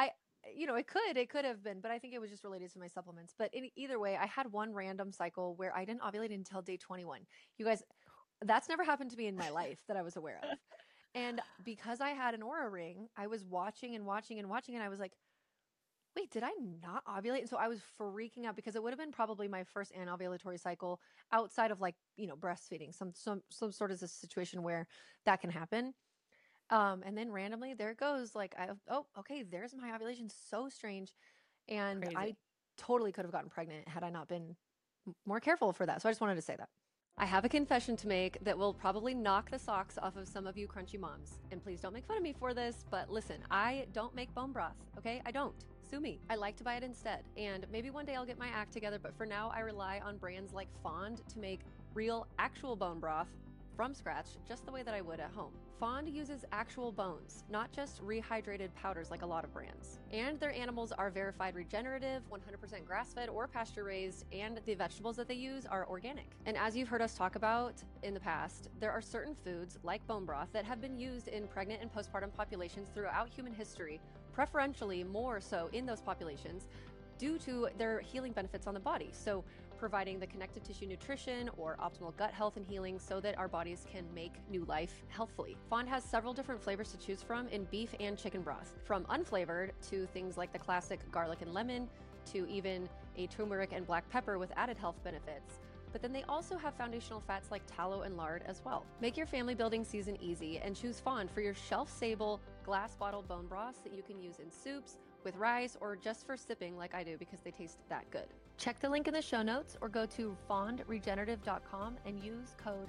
It could have been, but I think it was just related to my supplements. But either way, I had one random cycle where I didn't ovulate until day 21. You guys, that's never happened to me in my life that I was aware of. And because I had an Oura ring, I was watching and watching and watching. And I was like, wait, did I not ovulate? And so I was freaking out because it would have been probably my first anovulatory cycle outside of like, breastfeeding, some sort of a situation where that can happen. And then randomly there it goes. Like, okay, there's my ovulation. So strange. And crazy. I totally could have gotten pregnant had I not been more careful for that. So I just wanted to say that. I have a confession to make that will probably knock the socks off of some of you crunchy moms. And please don't make fun of me for this, but listen, I don't make bone broth, okay? I don't. Sue me. I like to buy it instead. And maybe one day I'll get my act together, but for now I rely on brands like Fond to make real, actual bone broth from scratch, just the way that I would at home. Fond uses actual bones, not just rehydrated powders like a lot of brands. And their animals are verified regenerative, 100% grass-fed or pasture-raised, and the vegetables that they use are organic. And as you've heard us talk about in the past, there are certain foods, like bone broth, that have been used in pregnant and postpartum populations throughout human history, preferentially more so in those populations, due to their healing benefits on the body. So providing the connective tissue nutrition or optimal gut health and healing so that our bodies can make new life healthfully. Fond has several different flavors to choose from in beef and chicken broth, from unflavored to things like the classic garlic and lemon, to even a turmeric and black pepper with added health benefits. But then they also have foundational fats like tallow and lard as well. Make your family building season easy and choose Fond for your shelf-stable glass bottled bone broths that you can use in soups, with rice, or just for sipping like I do because they taste that good. Check the link in the show notes or go to fondregenerative.com and use code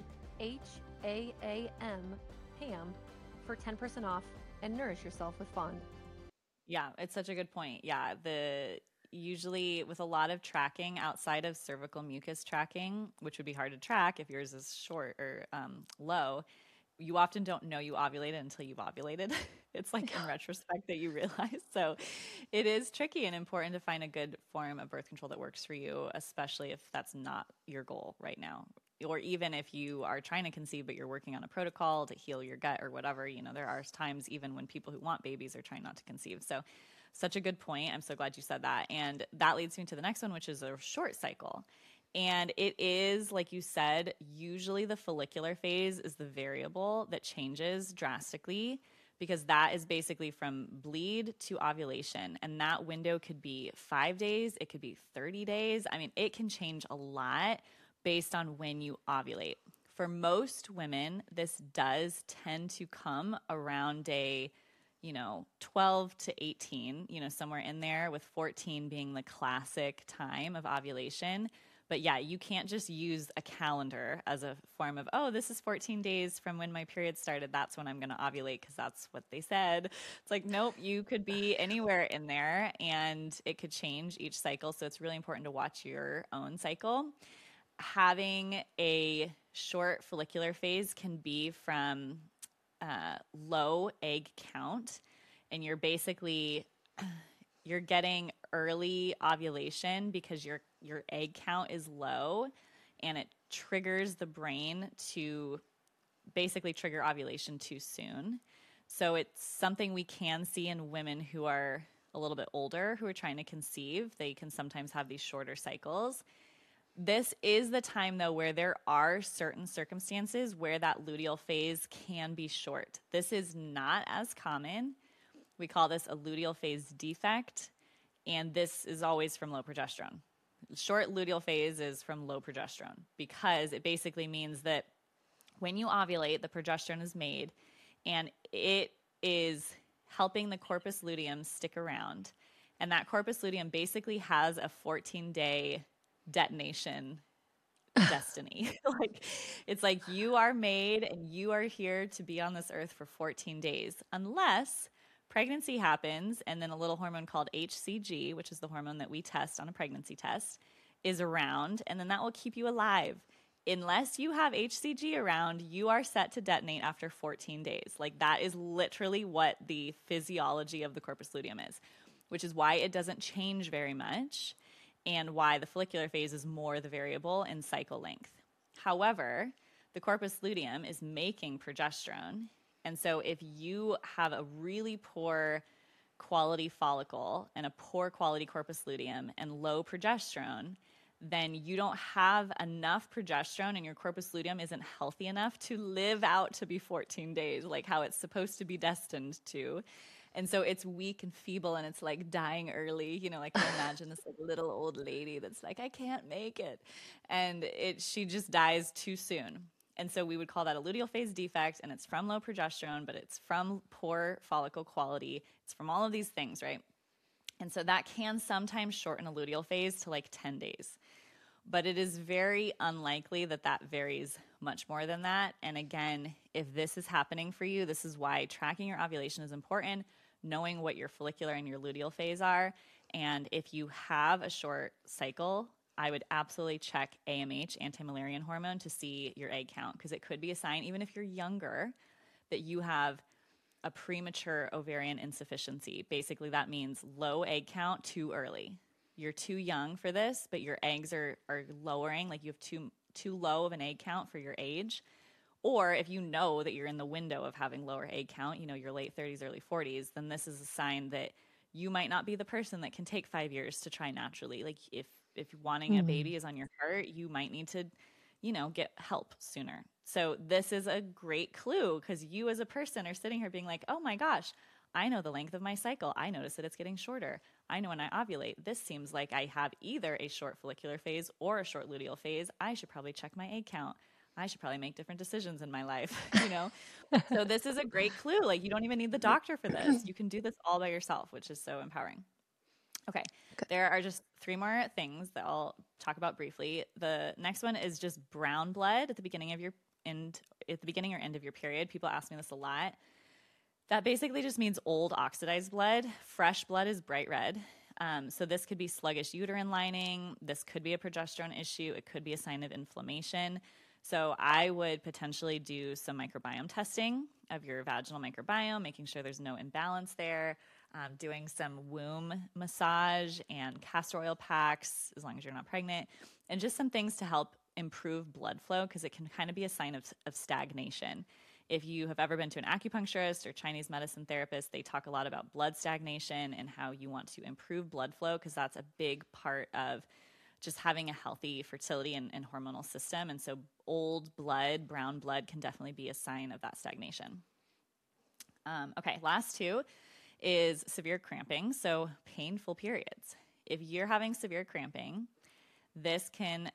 HAAM HAM for 10% off and nourish yourself with Fond. Yeah, it's such a good point. Yeah, usually with a lot of tracking outside of cervical mucus tracking, which would be hard to track if yours is short or low, you often don't know you ovulated until you've ovulated. It's like in retrospect that you realize. So it is tricky and important to find a good form of birth control that works for you, especially if that's not your goal right now. Or even if you are trying to conceive, but you're working on a protocol to heal your gut or whatever, there are times even when people who want babies are trying not to conceive. So such a good point. I'm so glad you said that. And that leads me to the next one, which is a short cycle. And it is, like you said, usually the follicular phase is the variable that changes drastically, because that is basically from bleed to ovulation. And that window could be 5 days. It could be 30 days. I mean, it can change a lot based on when you ovulate. For most women, this does tend to come around day 12 to 18, somewhere in there, with 14 being the classic time of ovulation. But yeah, you can't just use a calendar as a form of, oh, this is 14 days from when my period started. That's when I'm going to ovulate because that's what they said. It's like, nope, you could be anywhere in there and it could change each cycle. So it's really important to watch your own cycle. Having a short follicular phase can be from low egg count, and you're getting early ovulation because your egg count is low, and it triggers the brain to basically trigger ovulation too soon. So it's something we can see in women who are a little bit older, who are trying to conceive. They can sometimes have these shorter cycles. This is the time, though, where there are certain circumstances where that luteal phase can be short. This is not as common. We call this a luteal phase defect, and this is always from low progesterone. Short luteal phase is from low progesterone because it basically means that when you ovulate, the progesterone is made, and it is helping the corpus luteum stick around. And that corpus luteum basically has a 14-day detonation destiny. It's like you are made and you are here to be on this earth for 14 days, unless pregnancy happens and then a little hormone called HCG, which is the hormone that we test on a pregnancy test, is around, and then that will keep you alive. Unless you have HCG around, you are set to detonate after 14 days. Like, that is literally what the physiology of the corpus luteum is, which is why it doesn't change very much, and why the follicular phase is more the variable in cycle length. However, the corpus luteum is making progesterone. And so if you have a really poor quality follicle and a poor quality corpus luteum and low progesterone, then you don't have enough progesterone and your corpus luteum isn't healthy enough to live out to be 14 days, like how it's supposed to be destined to. And so it's weak and feeble, and it's like dying early. Like, I imagine this little old lady that's like, I can't make it. And she just dies too soon. And so we would call that a luteal phase defect, and it's from low progesterone, but it's from poor follicle quality. It's from all of these things, right? And so that can sometimes shorten a luteal phase to like 10 days. but it is very unlikely that that varies much more than that. And again, if this is happening for you, this is why tracking your ovulation is important, knowing what your follicular and your luteal phase are. And if you have a short cycle, I would absolutely check AMH, anti-Müllerian hormone, to see your egg count, because it could be a sign, even if you're younger, that you have a premature ovarian insufficiency. Basically, that means low egg count too early. You're too young for this, but your eggs are lowering, like you have too low of an egg count for your age. Or if you know that you're in the window of having lower egg count, you know, your late 30s, early 40s, then this is a sign that you might not be the person that can take 5 years to try naturally. Like if wanting a baby is on your heart, you might need to, you know, get help sooner. So this is a great clue, because you as a person are sitting here being like, oh my gosh, I know the length of my cycle. I notice that it's getting shorter. I know when I ovulate, this seems like I have either a short follicular phase or a short luteal phase. I should probably check my egg count. I should probably make different decisions in my life, you know? So this is a great clue. Like, you don't even need the doctor for this. You can do this all by yourself, which is so empowering. Okay. There are just 3 more things that I'll talk about briefly. The next one is just brown blood at the beginning or end of your period. People ask me this a lot. That basically just means old oxidized blood. Fresh blood is bright red. So this could be sluggish uterine lining. This could be a progesterone issue. It could be a sign of inflammation. So I would potentially do some microbiome testing of your vaginal microbiome, making sure there's no imbalance there, doing some womb massage and castor oil packs, as long as you're not pregnant, and just some things to help improve blood flow, because it can kind of be a sign of stagnation. If you have ever been to an acupuncturist or Chinese medicine therapist, they talk a lot about blood stagnation and how you want to improve blood flow, because that's a big part of just having a healthy fertility and hormonal system. And so old blood, brown blood, can definitely be a sign of that stagnation. Okay, last 2 is severe cramping. So painful periods. If you're having severe cramping, this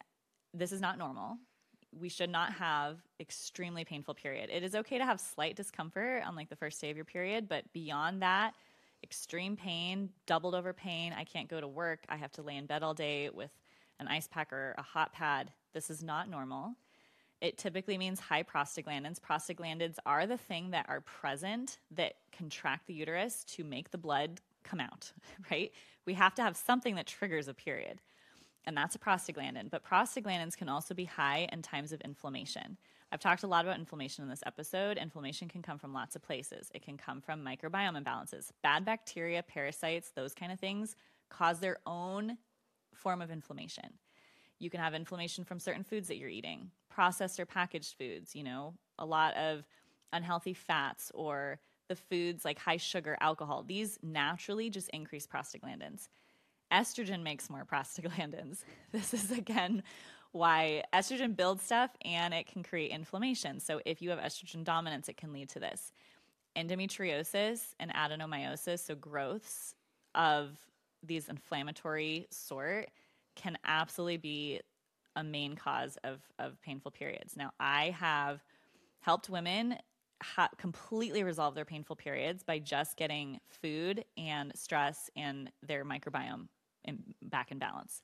is not normal. We should not have extremely painful period. It is okay to have slight discomfort on like the first day of your period, but beyond that, extreme pain, doubled over pain, I can't go to work, I have to lay in bed all day with an ice pack or a hot pad, this is not normal. It typically means high prostaglandins. Prostaglandins are the thing that are present that contract the uterus to make the blood come out, right? We have to have something that triggers a period, and that's a prostaglandin. But prostaglandins can also be high in times of inflammation. I've talked a lot about inflammation in this episode. Inflammation can come from lots of places. It can come from microbiome imbalances. Bad bacteria, parasites, those kind of things cause their own form of inflammation. You can have inflammation from certain foods that you're eating, processed or packaged foods, you know, a lot of unhealthy fats, or the foods like high sugar, alcohol. These naturally just increase prostaglandins. Estrogen makes more prostaglandins. This is, again, why estrogen builds stuff and it can create inflammation. So if you have estrogen dominance, it can lead to this. Endometriosis and adenomyosis, so growths of these inflammatory sort, can absolutely be a main cause of painful periods. Now, I have helped women completely resolve their painful periods by just getting food and stress and their microbiome back in balance.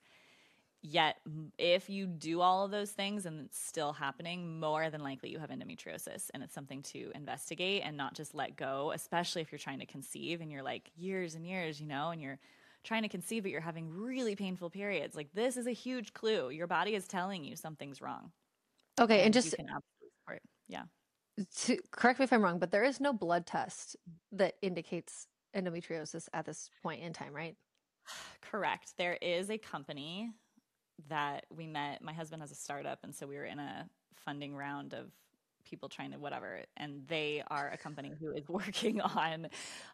Yet, if you do all of those things and it's still happening, more than likely you have endometriosis, and it's something to investigate and not just let go, especially if you're trying to conceive and you're like years and years, you know, and you're trying to conceive, but you're having really painful periods. Like, this is a huge clue. Your body is telling you something's wrong. Okay. And just you can absolutely support. Yeah. Correct me if I'm wrong, but there is no blood test that indicates endometriosis at this point in time, right? Correct. There is a company that we met. My husband has a startup, and so we were in a funding round of people trying to whatever, and they are a company who is working on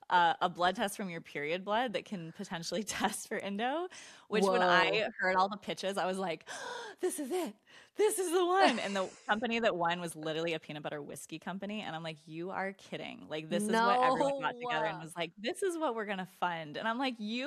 a blood test from your period blood that can potentially test for endo, which when I heard all the pitches, I was like, oh, this is it. This is the one. And the company that won was literally a peanut butter whiskey company. And I'm like, you are kidding. Like, this is what everyone got together and was like, this is what we're going to fund. And I'm like, you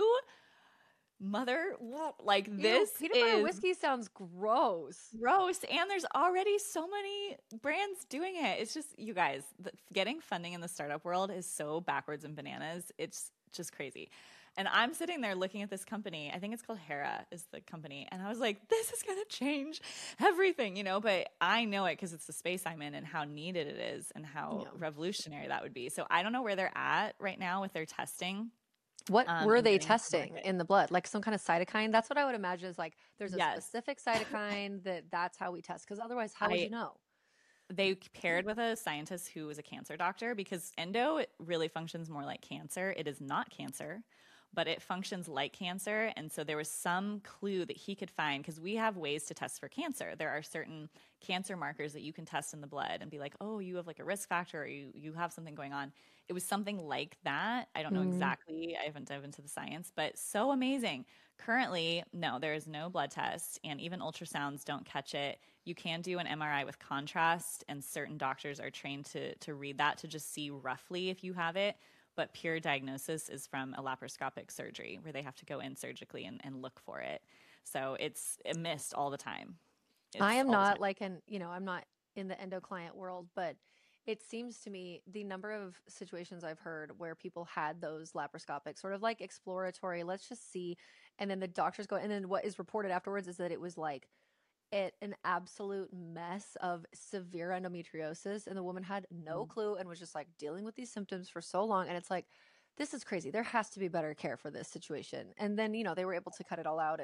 mother, like, this peanut butter whiskey sounds gross. And there's already so many brands doing it. It's just, you guys, getting funding in the startup world is so backwards and bananas. It's just crazy. And I'm sitting there looking at this company. I think it's called Hera is the company. And I was like, this is going to change everything, but I know it because it's the space I'm in and how needed it is and how revolutionary that would be. So I don't know where they're at right now with their testing. What were they testing in the blood? Like some kind of cytokine? That's what I would imagine is like there's a specific cytokine that's how we test. Because otherwise, how would you know? They paired with a scientist who was a cancer doctor because endo really functions more like cancer. It is not cancer, but it functions like cancer. And so there was some clue that he could find because we have ways to test for cancer. There are certain cancer markers that you can test in the blood and be like, oh, you have like a risk factor or you have something going on. It was something like that. I don't know exactly. I haven't dove into the science, but so amazing. Currently, no, there is no blood test, and even ultrasounds don't catch it. You can do an MRI with contrast, and certain doctors are trained to read that to just see roughly if you have it. But pure diagnosis is from a laparoscopic surgery where they have to go in surgically and look for it. So it's missed all the time. I am not like I'm not in the endo client world, but it seems to me the number of situations I've heard where people had those laparoscopic sort of like exploratory, let's just see. And then the doctors go, and then what is reported afterwards is that it was like an absolute mess of severe endometriosis. And the woman had no clue and was just like dealing with these symptoms for so long. And it's like, this is crazy. There has to be better care for this situation. And then, they were able to cut it all out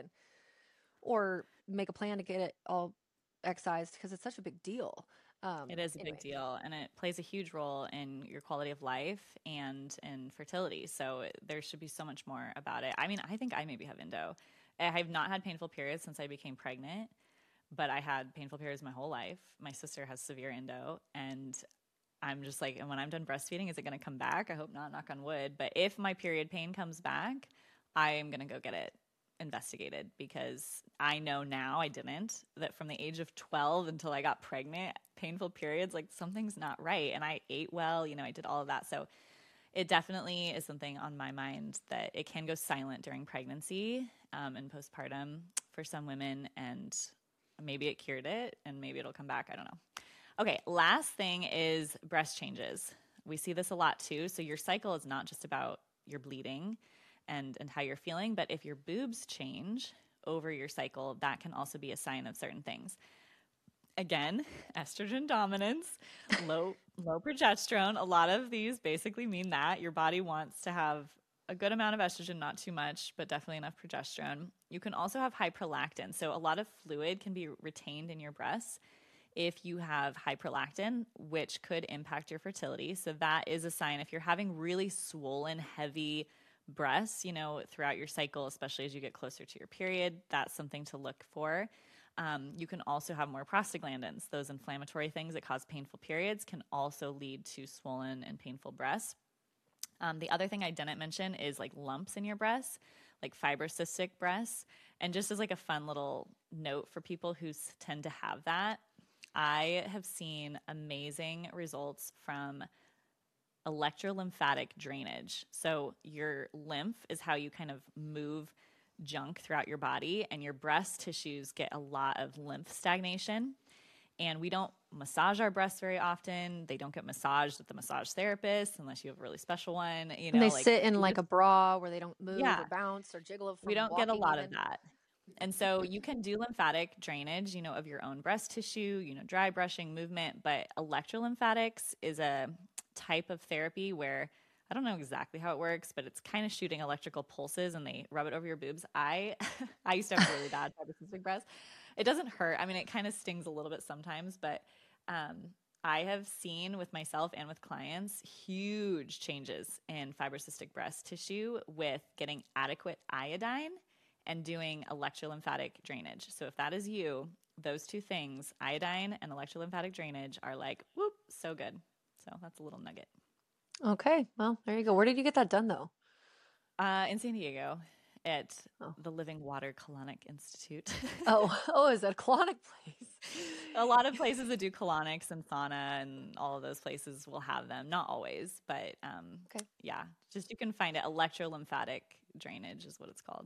or make a plan to get it all excised because it's such a big deal. It is a big deal, and it plays a huge role in your quality of life and in fertility. So there should be so much more about it. I mean, I think I maybe have endo. I have not had painful periods since I became pregnant, but I had painful periods my whole life. My sister has severe endo, and I'm just like, and when I'm done breastfeeding, is it going to come back? I hope not, knock on wood. But if my period pain comes back, I am going to go get it investigated because I know now I didn't, that from the age of 12 until I got pregnant, painful periods, like something's not right. And I ate well, I did all of that. So it definitely is something on my mind that it can go silent during pregnancy and postpartum for some women. And maybe it cured it and maybe it'll come back. I don't know. Okay. Last thing is breast changes. We see this a lot too. So your cycle is not just about your bleeding and how you're feeling, but if your boobs change over your cycle, that can also be a sign of certain things. Again, estrogen dominance, low progesterone. A lot of these basically mean that your body wants to have a good amount of estrogen, not too much, but definitely enough progesterone. You can also have high prolactin. So a lot of fluid can be retained in your breasts if you have high prolactin, which could impact your fertility. So that is a sign if you're having really swollen, heavy breasts, throughout your cycle, especially as you get closer to your period, that's something to look for. You can also have more prostaglandins. Those inflammatory things that cause painful periods can also lead to swollen and painful breasts. The other thing I didn't mention is like lumps in your breasts, like fibrocystic breasts. And just as like a fun little note for people who tend to have that, I have seen amazing results from electrolymphatic drainage. So your lymph is how you kind of move junk throughout your body, and your breast tissues get a lot of lymph stagnation. And we don't massage our breasts very often. They don't get massaged with the massage therapist unless you have a really special one. And they sit in like a bra where they don't move or bounce or jiggle. We don't get a lot of that. And so you can do lymphatic drainage, of your own breast tissue, dry brushing, movement, but electrolymphatics is a type of therapy where I don't know exactly how it works, but it's kind of shooting electrical pulses and they rub it over your boobs. I used to have really bad fibrocystic breasts. It doesn't hurt. I mean, it kind of stings a little bit sometimes, but I have seen with myself and with clients huge changes in fibrocystic breast tissue with getting adequate iodine and doing electrolymphatic drainage. So if that is you, those two things, iodine and electrolymphatic drainage, are like, whoop, so good. So that's a little nugget. Okay. Well, there you go. Where did you get that done though? In San Diego at the Living Water Colonic Institute. Is that a colonic place? A lot of places that do colonics and sauna and all of those places will have them. Not always, but okay. Yeah, just you can find it. Electrolymphatic drainage is what it's called.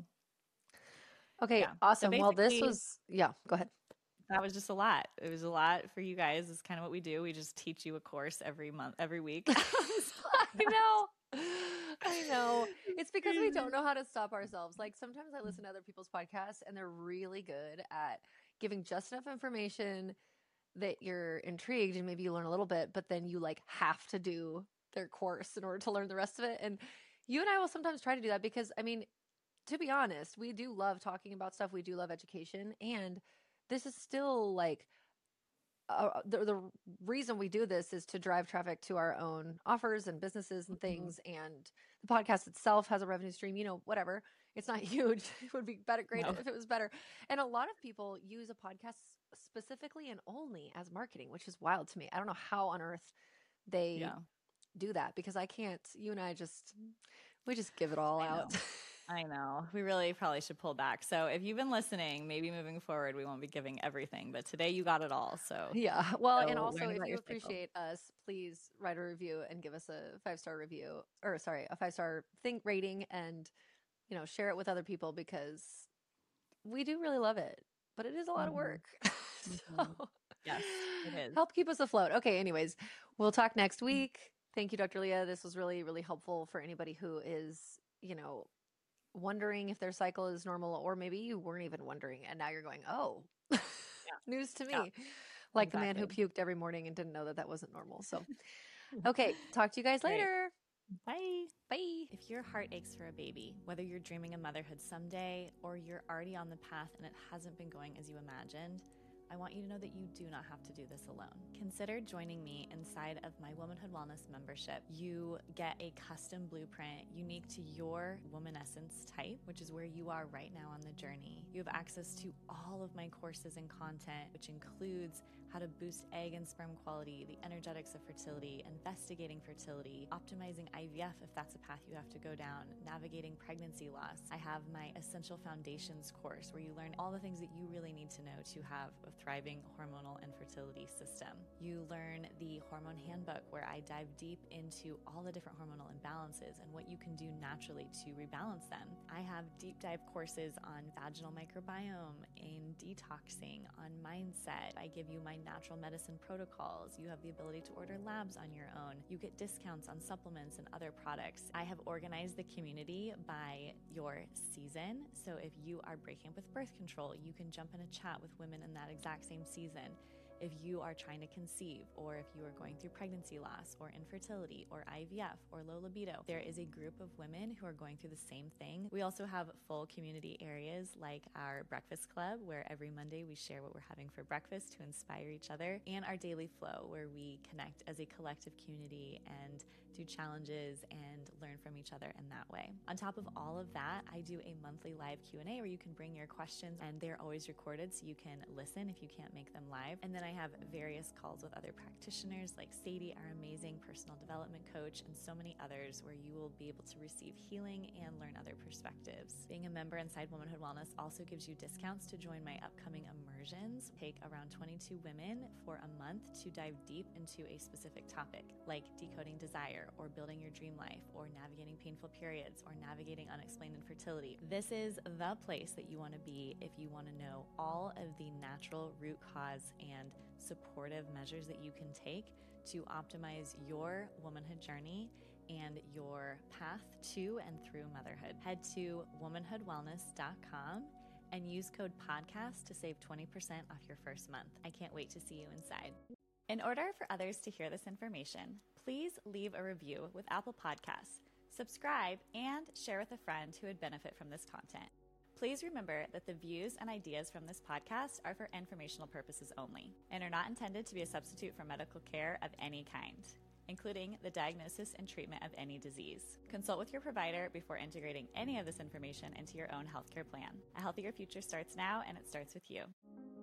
Okay, yeah. Awesome. So well, this was, go ahead. That was just a lot. It was a lot for you guys. It's kind of what we do. We just teach you a course every month, every week. know. I know. It's because we don't know how to stop ourselves. Like sometimes I listen to other people's podcasts and they're really good at giving just enough information that you're intrigued and maybe you learn a little bit, but then you like have to do their course in order to learn the rest of it. And you and I will sometimes try to do that because, I mean, to be honest, we do love talking about stuff. We do love education. And this is still like the reason we do this is to drive traffic to our own offers and businesses and things. And the podcast itself has a revenue stream, you know, whatever. It's not huge. It would be great if it was better. And a lot of people use a podcast specifically and only as marketing, which is wild to me. I don't know how on earth they do that because I can't. You and I we just give it all out. I know. We really probably should pull back. So if you've been listening, maybe moving forward, we won't be giving everything, but today you got it all. So yeah. Well, and also if you appreciate us, please write a review and give us a 5-star review a 5-star rating and, you know, share it with other people because we do really love it, but it is a lot of work. So, yes, it is. Help keep us afloat. Okay. Anyways, we'll talk next week. Thank you, Dr. Leah. This was really, really helpful for anybody who is, you know, wondering if their cycle is normal, or maybe you weren't even wondering and now you're going, oh, news to me. Like the man who puked every morning and didn't know that wasn't normal. So, okay. Talk to you guys later. Bye. Bye. If your heart aches for a baby, whether you're dreaming of motherhood someday or you're already on the path and it hasn't been going as you imagined, I want you to know that you do not have to do this alone. Consider joining me inside of my Womanhood Wellness membership. You get a custom blueprint unique to your woman essence type, which is where you are right now on the journey. You have access to all of my courses and content, which includes how to boost egg and sperm quality, the energetics of fertility, investigating fertility, optimizing IVF if that's a path you have to go down, navigating pregnancy loss. I have my Essential Foundations course where you learn all the things that you really need to know to have a thriving hormonal and fertility system. You learn the Hormone Handbook where I dive deep into all the different hormonal imbalances and what you can do naturally to rebalance them. I have deep dive courses on vaginal microbiome, in detoxing, on mindset. I give you my natural medicine protocols. You have the ability to order labs on your own. You get discounts on supplements and other products. I have organized the community by your season. So if you are breaking up with birth control, you can jump in a chat with women in that exact same season. If you are trying to conceive, or if you are going through pregnancy loss or infertility or IVF or low libido, there is a group of women who are going through the same thing. We also have full community areas like our breakfast club, where every Monday we share what we're having for breakfast to inspire each other, and our daily flow, where we connect as a collective community and do challenges and learn from each other in that way. On top of all of that, I do a monthly live Q&A where you can bring your questions, and they're always recorded so you can listen if you can't make them live. And then I have various calls with other practitioners like Sadie, our amazing personal development coach, and so many others where you will be able to receive healing and learn other perspectives. Being a member inside Womanhood Wellness also gives you discounts to join my upcoming immersions. Take around 22 women for a month to dive deep into a specific topic like decoding desire, or building your dream life, or navigating painful periods, or navigating unexplained infertility. This is the place that you want to be if you want to know all of the natural root cause and supportive measures that you can take to optimize your womanhood journey and your path to and through motherhood. Head to womanhoodwellness.com and use code podcast to save 20% off your first month. I can't wait to see you inside. In order for others to hear this information, please leave a review with Apple Podcasts, subscribe, and share with a friend who would benefit from this content. Please remember that the views and ideas from this podcast are for informational purposes only and are not intended to be a substitute for medical care of any kind, including the diagnosis and treatment of any disease. Consult with your provider before integrating any of this information into your own healthcare plan. A healthier future starts now, and it starts with you.